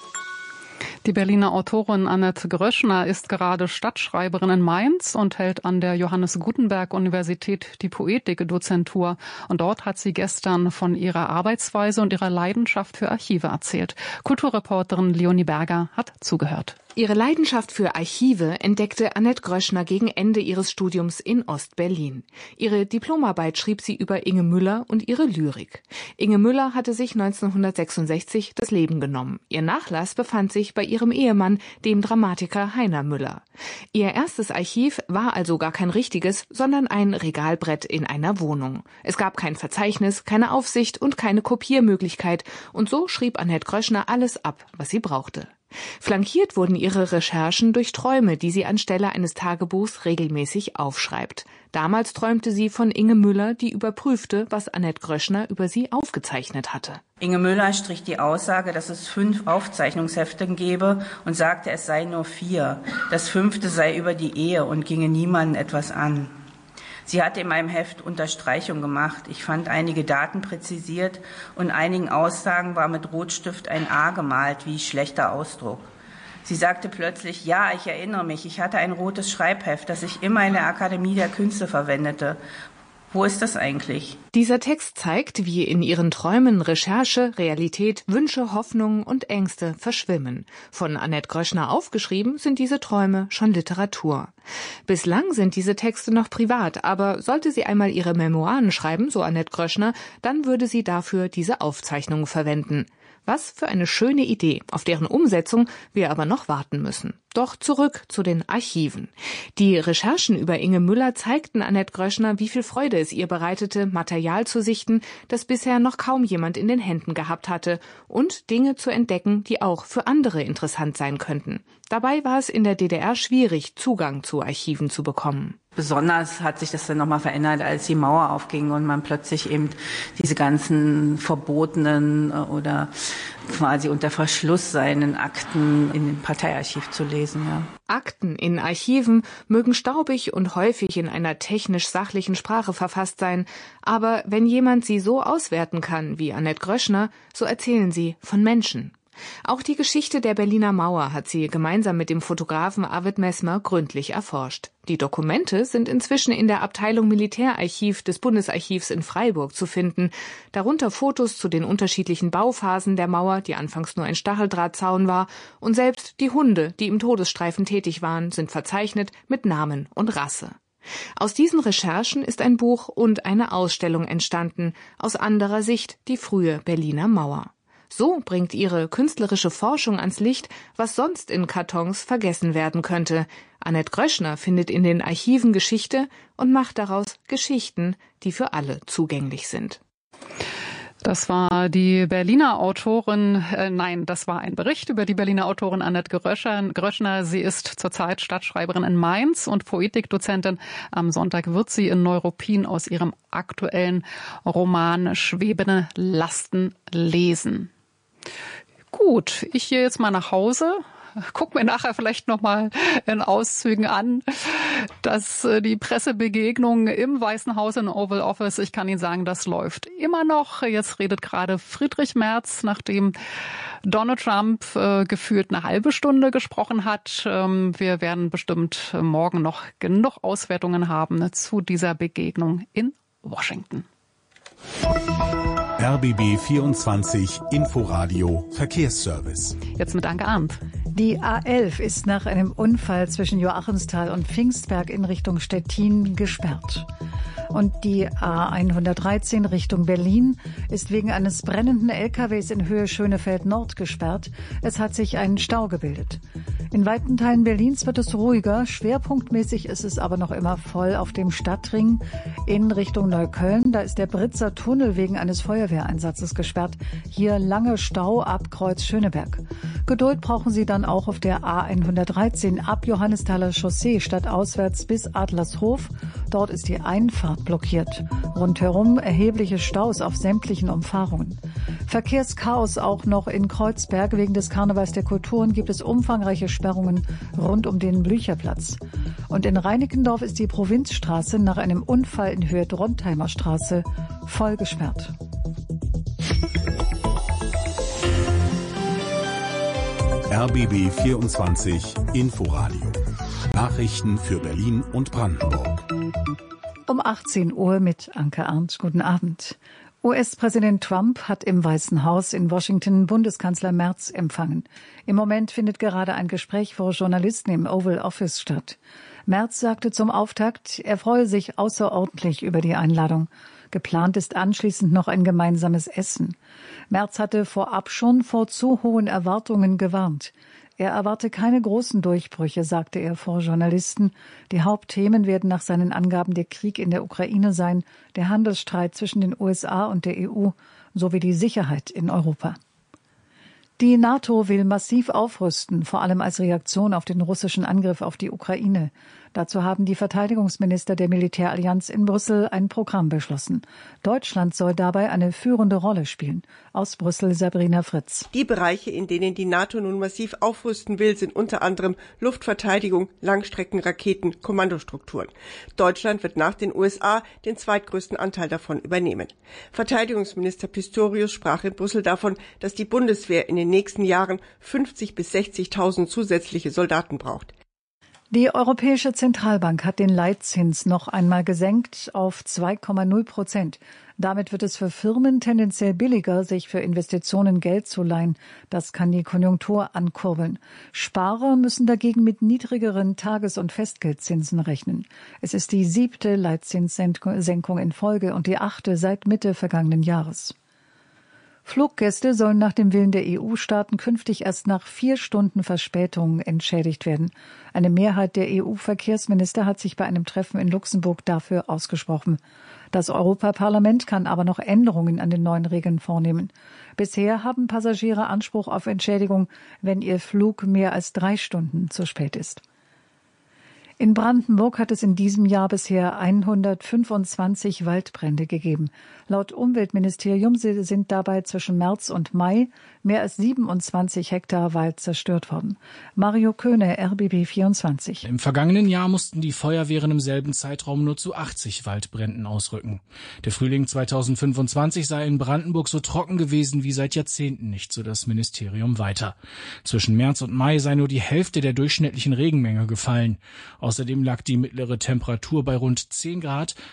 Die Berliner Autorin Annette Gröschner ist gerade Stadtschreiberin in Mainz und hält an der Johannes Gutenberg Universität die Poetikdozentur. Und dort hat sie gestern von ihrer Arbeitsweise und ihrer Leidenschaft für Archive erzählt. Kulturreporterin Leonie Berger hat zugehört. Ihre Leidenschaft für Archive entdeckte Annette Gröschner gegen Ende ihres Studiums in Ost-Berlin. Ihre Diplomarbeit schrieb sie über Inge Müller und ihre Lyrik. Inge Müller hatte sich neunzehnhundertsechsundsechzig das Leben genommen. Ihr Nachlass befand sich bei ihrem Ehemann, dem Dramatiker Heiner Müller. Ihr erstes Archiv war also gar kein richtiges, sondern ein Regalbrett in einer Wohnung. Es gab kein Verzeichnis, keine Aufsicht und keine Kopiermöglichkeit. Und so schrieb Annette Gröschner alles ab, was sie brauchte. Flankiert wurden ihre Recherchen durch Träume, die sie anstelle eines Tagebuchs regelmäßig aufschreibt. Damals träumte sie von Inge Müller, die überprüfte, was Annette Gröschner über sie aufgezeichnet hatte. Inge Müller strich die Aussage, dass es fünf Aufzeichnungshefte gebe und sagte, es sei nur vier. Das fünfte sei über die Ehe und ginge niemandem etwas an. Sie hatte in meinem Heft Unterstreichung gemacht. Ich fand einige Daten präzisiert und einigen Aussagen war mit Rotstift ein A gemalt, wie schlechter Ausdruck. Sie sagte plötzlich, ja, ich erinnere mich, ich hatte ein rotes Schreibheft, das ich immer in der Akademie der Künste verwendete. Wo ist das eigentlich? Dieser Text zeigt, wie in ihren Träumen Recherche, Realität, Wünsche, Hoffnungen und Ängste verschwimmen. Von Annette Gröschner aufgeschrieben sind diese Träume schon Literatur. Bislang sind diese Texte noch privat, aber sollte sie einmal ihre Memoiren schreiben, so Annette Gröschner, dann würde sie dafür diese Aufzeichnungen verwenden. Was für eine schöne Idee, auf deren Umsetzung wir aber noch warten müssen. Doch zurück zu den Archiven. Die Recherchen über Inge Müller zeigten Annette Gröschner, wie viel Freude es ihr bereitete, Material zu sichten, das bisher noch kaum jemand in den Händen gehabt hatte, und Dinge zu entdecken, die auch für andere interessant sein könnten. Dabei war es in der D D R schwierig, Zugang zu Archiven zu bekommen. Besonders hat sich das dann nochmal verändert, als die Mauer aufging und man plötzlich eben diese ganzen verbotenen oder quasi unter Verschluss seienden Akten in dem Parteiarchiv zu lesen. Ja. Akten in Archiven mögen staubig und häufig in einer technisch-sachlichen Sprache verfasst sein, aber wenn jemand sie so auswerten kann wie Annette Gröschner, so erzählen sie von Menschen. Auch die Geschichte der Berliner Mauer hat sie gemeinsam mit dem Fotografen Arvid Messmer gründlich erforscht. Die Dokumente sind inzwischen in der Abteilung Militärarchiv des Bundesarchivs in Freiburg zu finden. Darunter Fotos zu den unterschiedlichen Bauphasen der Mauer, die anfangs nur ein Stacheldrahtzaun war, und selbst die Hunde, die im Todesstreifen tätig waren, sind verzeichnet mit Namen und Rasse. Aus diesen Recherchen ist ein Buch und eine Ausstellung entstanden, aus anderer Sicht die frühe Berliner Mauer. So bringt ihre künstlerische Forschung ans Licht, was sonst in Kartons vergessen werden könnte. Annette Gröschner findet in den Archiven Geschichte und macht daraus Geschichten, die für alle zugänglich sind. Das war die Berliner Autorin, äh, nein, das war ein Bericht über die Berliner Autorin Annette Gröschner. Sie ist zurzeit Stadtschreiberin in Mainz und Poetikdozentin. Am Sonntag wird sie in Neuruppin aus ihrem aktuellen Roman Schwebende Lasten lesen. Gut, ich gehe jetzt mal nach Hause, guck mir nachher vielleicht noch mal in Auszügen an, dass die Pressebegegnung im Weißen Haus in Oval Office, ich kann Ihnen sagen, das läuft immer noch. Jetzt redet gerade Friedrich Merz, nachdem Donald Trump äh, gefühlt eine halbe Stunde gesprochen hat. Ähm, wir werden bestimmt morgen noch genug Auswertungen haben ne, zu dieser Begegnung in Washington. R B B vierundzwanzig Inforadio Verkehrsservice. Jetzt mit Anke Arndt. Die A elf ist nach einem Unfall zwischen Joachimsthal und Pfingstberg in Richtung Stettin gesperrt. Und die A hundertdreizehn Richtung Berlin ist wegen eines brennenden L K Ws in Höhe Schönefeld Nord gesperrt. Es hat sich ein Stau gebildet. In weiten Teilen Berlins wird es ruhiger. Schwerpunktmäßig ist es aber noch immer voll auf dem Stadtring in Richtung Neukölln. Da ist der Britzer Tunnel wegen eines Feuerwehreinsatzes gesperrt. Hier lange Stau ab Kreuz Schöneberg. Geduld brauchen Sie dann auch auf der A hundertdreizehn ab Johannesthaler Chaussee stadtauswärts bis Adlershof. Dort ist die Einfahrt blockiert. Rundherum erhebliche Staus auf sämtlichen Umfahrungen. Verkehrschaos auch noch in Kreuzberg. Wegen des Karnevals der Kulturen gibt es umfangreiche Sperrungen rund um den Blücherplatz. Und in Reinickendorf ist die Provinzstraße nach einem Unfall in Höhe Drontheimer Straße voll gesperrt. R B B vierundzwanzig Inforadio. Nachrichten für Berlin und Brandenburg. Um achtzehn Uhr mit Anke Arndt. Guten Abend. U S-Präsident Trump hat im Weißen Haus in Washington Bundeskanzler Merz empfangen. Im Moment findet gerade ein Gespräch vor Journalisten im Oval Office statt. Merz sagte zum Auftakt, er freue sich außerordentlich über die Einladung. Geplant ist anschließend noch ein gemeinsames Essen. Merz hatte vorab schon vor zu hohen Erwartungen gewarnt. Er erwarte keine großen Durchbrüche, sagte er vor Journalisten. Die Hauptthemen werden nach seinen Angaben der Krieg in der Ukraine sein, der Handelsstreit zwischen den U S A und der E U sowie die Sicherheit in Europa. Die NATO will massiv aufrüsten, vor allem als Reaktion auf den russischen Angriff auf die Ukraine. Dazu haben die Verteidigungsminister der Militärallianz in Brüssel ein Programm beschlossen. Deutschland soll dabei eine führende Rolle spielen. Aus Brüssel Sabrina Fritz. Die Bereiche, in denen die NATO nun massiv aufrüsten will, sind unter anderem Luftverteidigung, Langstreckenraketen, Kommandostrukturen. Deutschland wird nach den U S A den zweitgrößten Anteil davon übernehmen. Verteidigungsminister Pistorius sprach in Brüssel davon, dass die Bundeswehr in den nächsten Jahren fünfzigtausend bis sechzigtausend zusätzliche Soldaten braucht. Die Europäische Zentralbank hat den Leitzins noch einmal gesenkt auf zwei Komma null Prozent. Damit wird es für Firmen tendenziell billiger, sich für Investitionen Geld zu leihen. Das kann die Konjunktur ankurbeln. Sparer müssen dagegen mit niedrigeren Tages- und Festgeldzinsen rechnen. Es ist die siebte Leitzinssenkung in Folge und die achte seit Mitte vergangenen Jahres. Fluggäste sollen nach dem Willen der E U-Staaten künftig erst nach vier Stunden Verspätung entschädigt werden. Eine Mehrheit der E U-Verkehrsminister hat sich bei einem Treffen in Luxemburg dafür ausgesprochen. Das Europaparlament kann aber noch Änderungen an den neuen Regeln vornehmen. Bisher haben Passagiere Anspruch auf Entschädigung, wenn ihr Flug mehr als drei Stunden zu spät ist. In Brandenburg hat es in diesem Jahr bisher hundertfünfundzwanzig Waldbrände gegeben. Laut Umweltministerium sind dabei zwischen März und Mai mehr als siebenundzwanzig Hektar Wald zerstört worden. Mario Köhne, R B B vierundzwanzig. Im vergangenen Jahr mussten die Feuerwehren im selben Zeitraum nur zu achtzig Waldbränden ausrücken. Der Frühling zweitausendfünfundzwanzig sei in Brandenburg so trocken gewesen wie seit Jahrzehnten nicht, so das Ministerium weiter. Zwischen März und Mai sei nur die Hälfte der durchschnittlichen Regenmenge gefallen. Außerdem lag die mittlere Temperatur bei rund zehn Grad.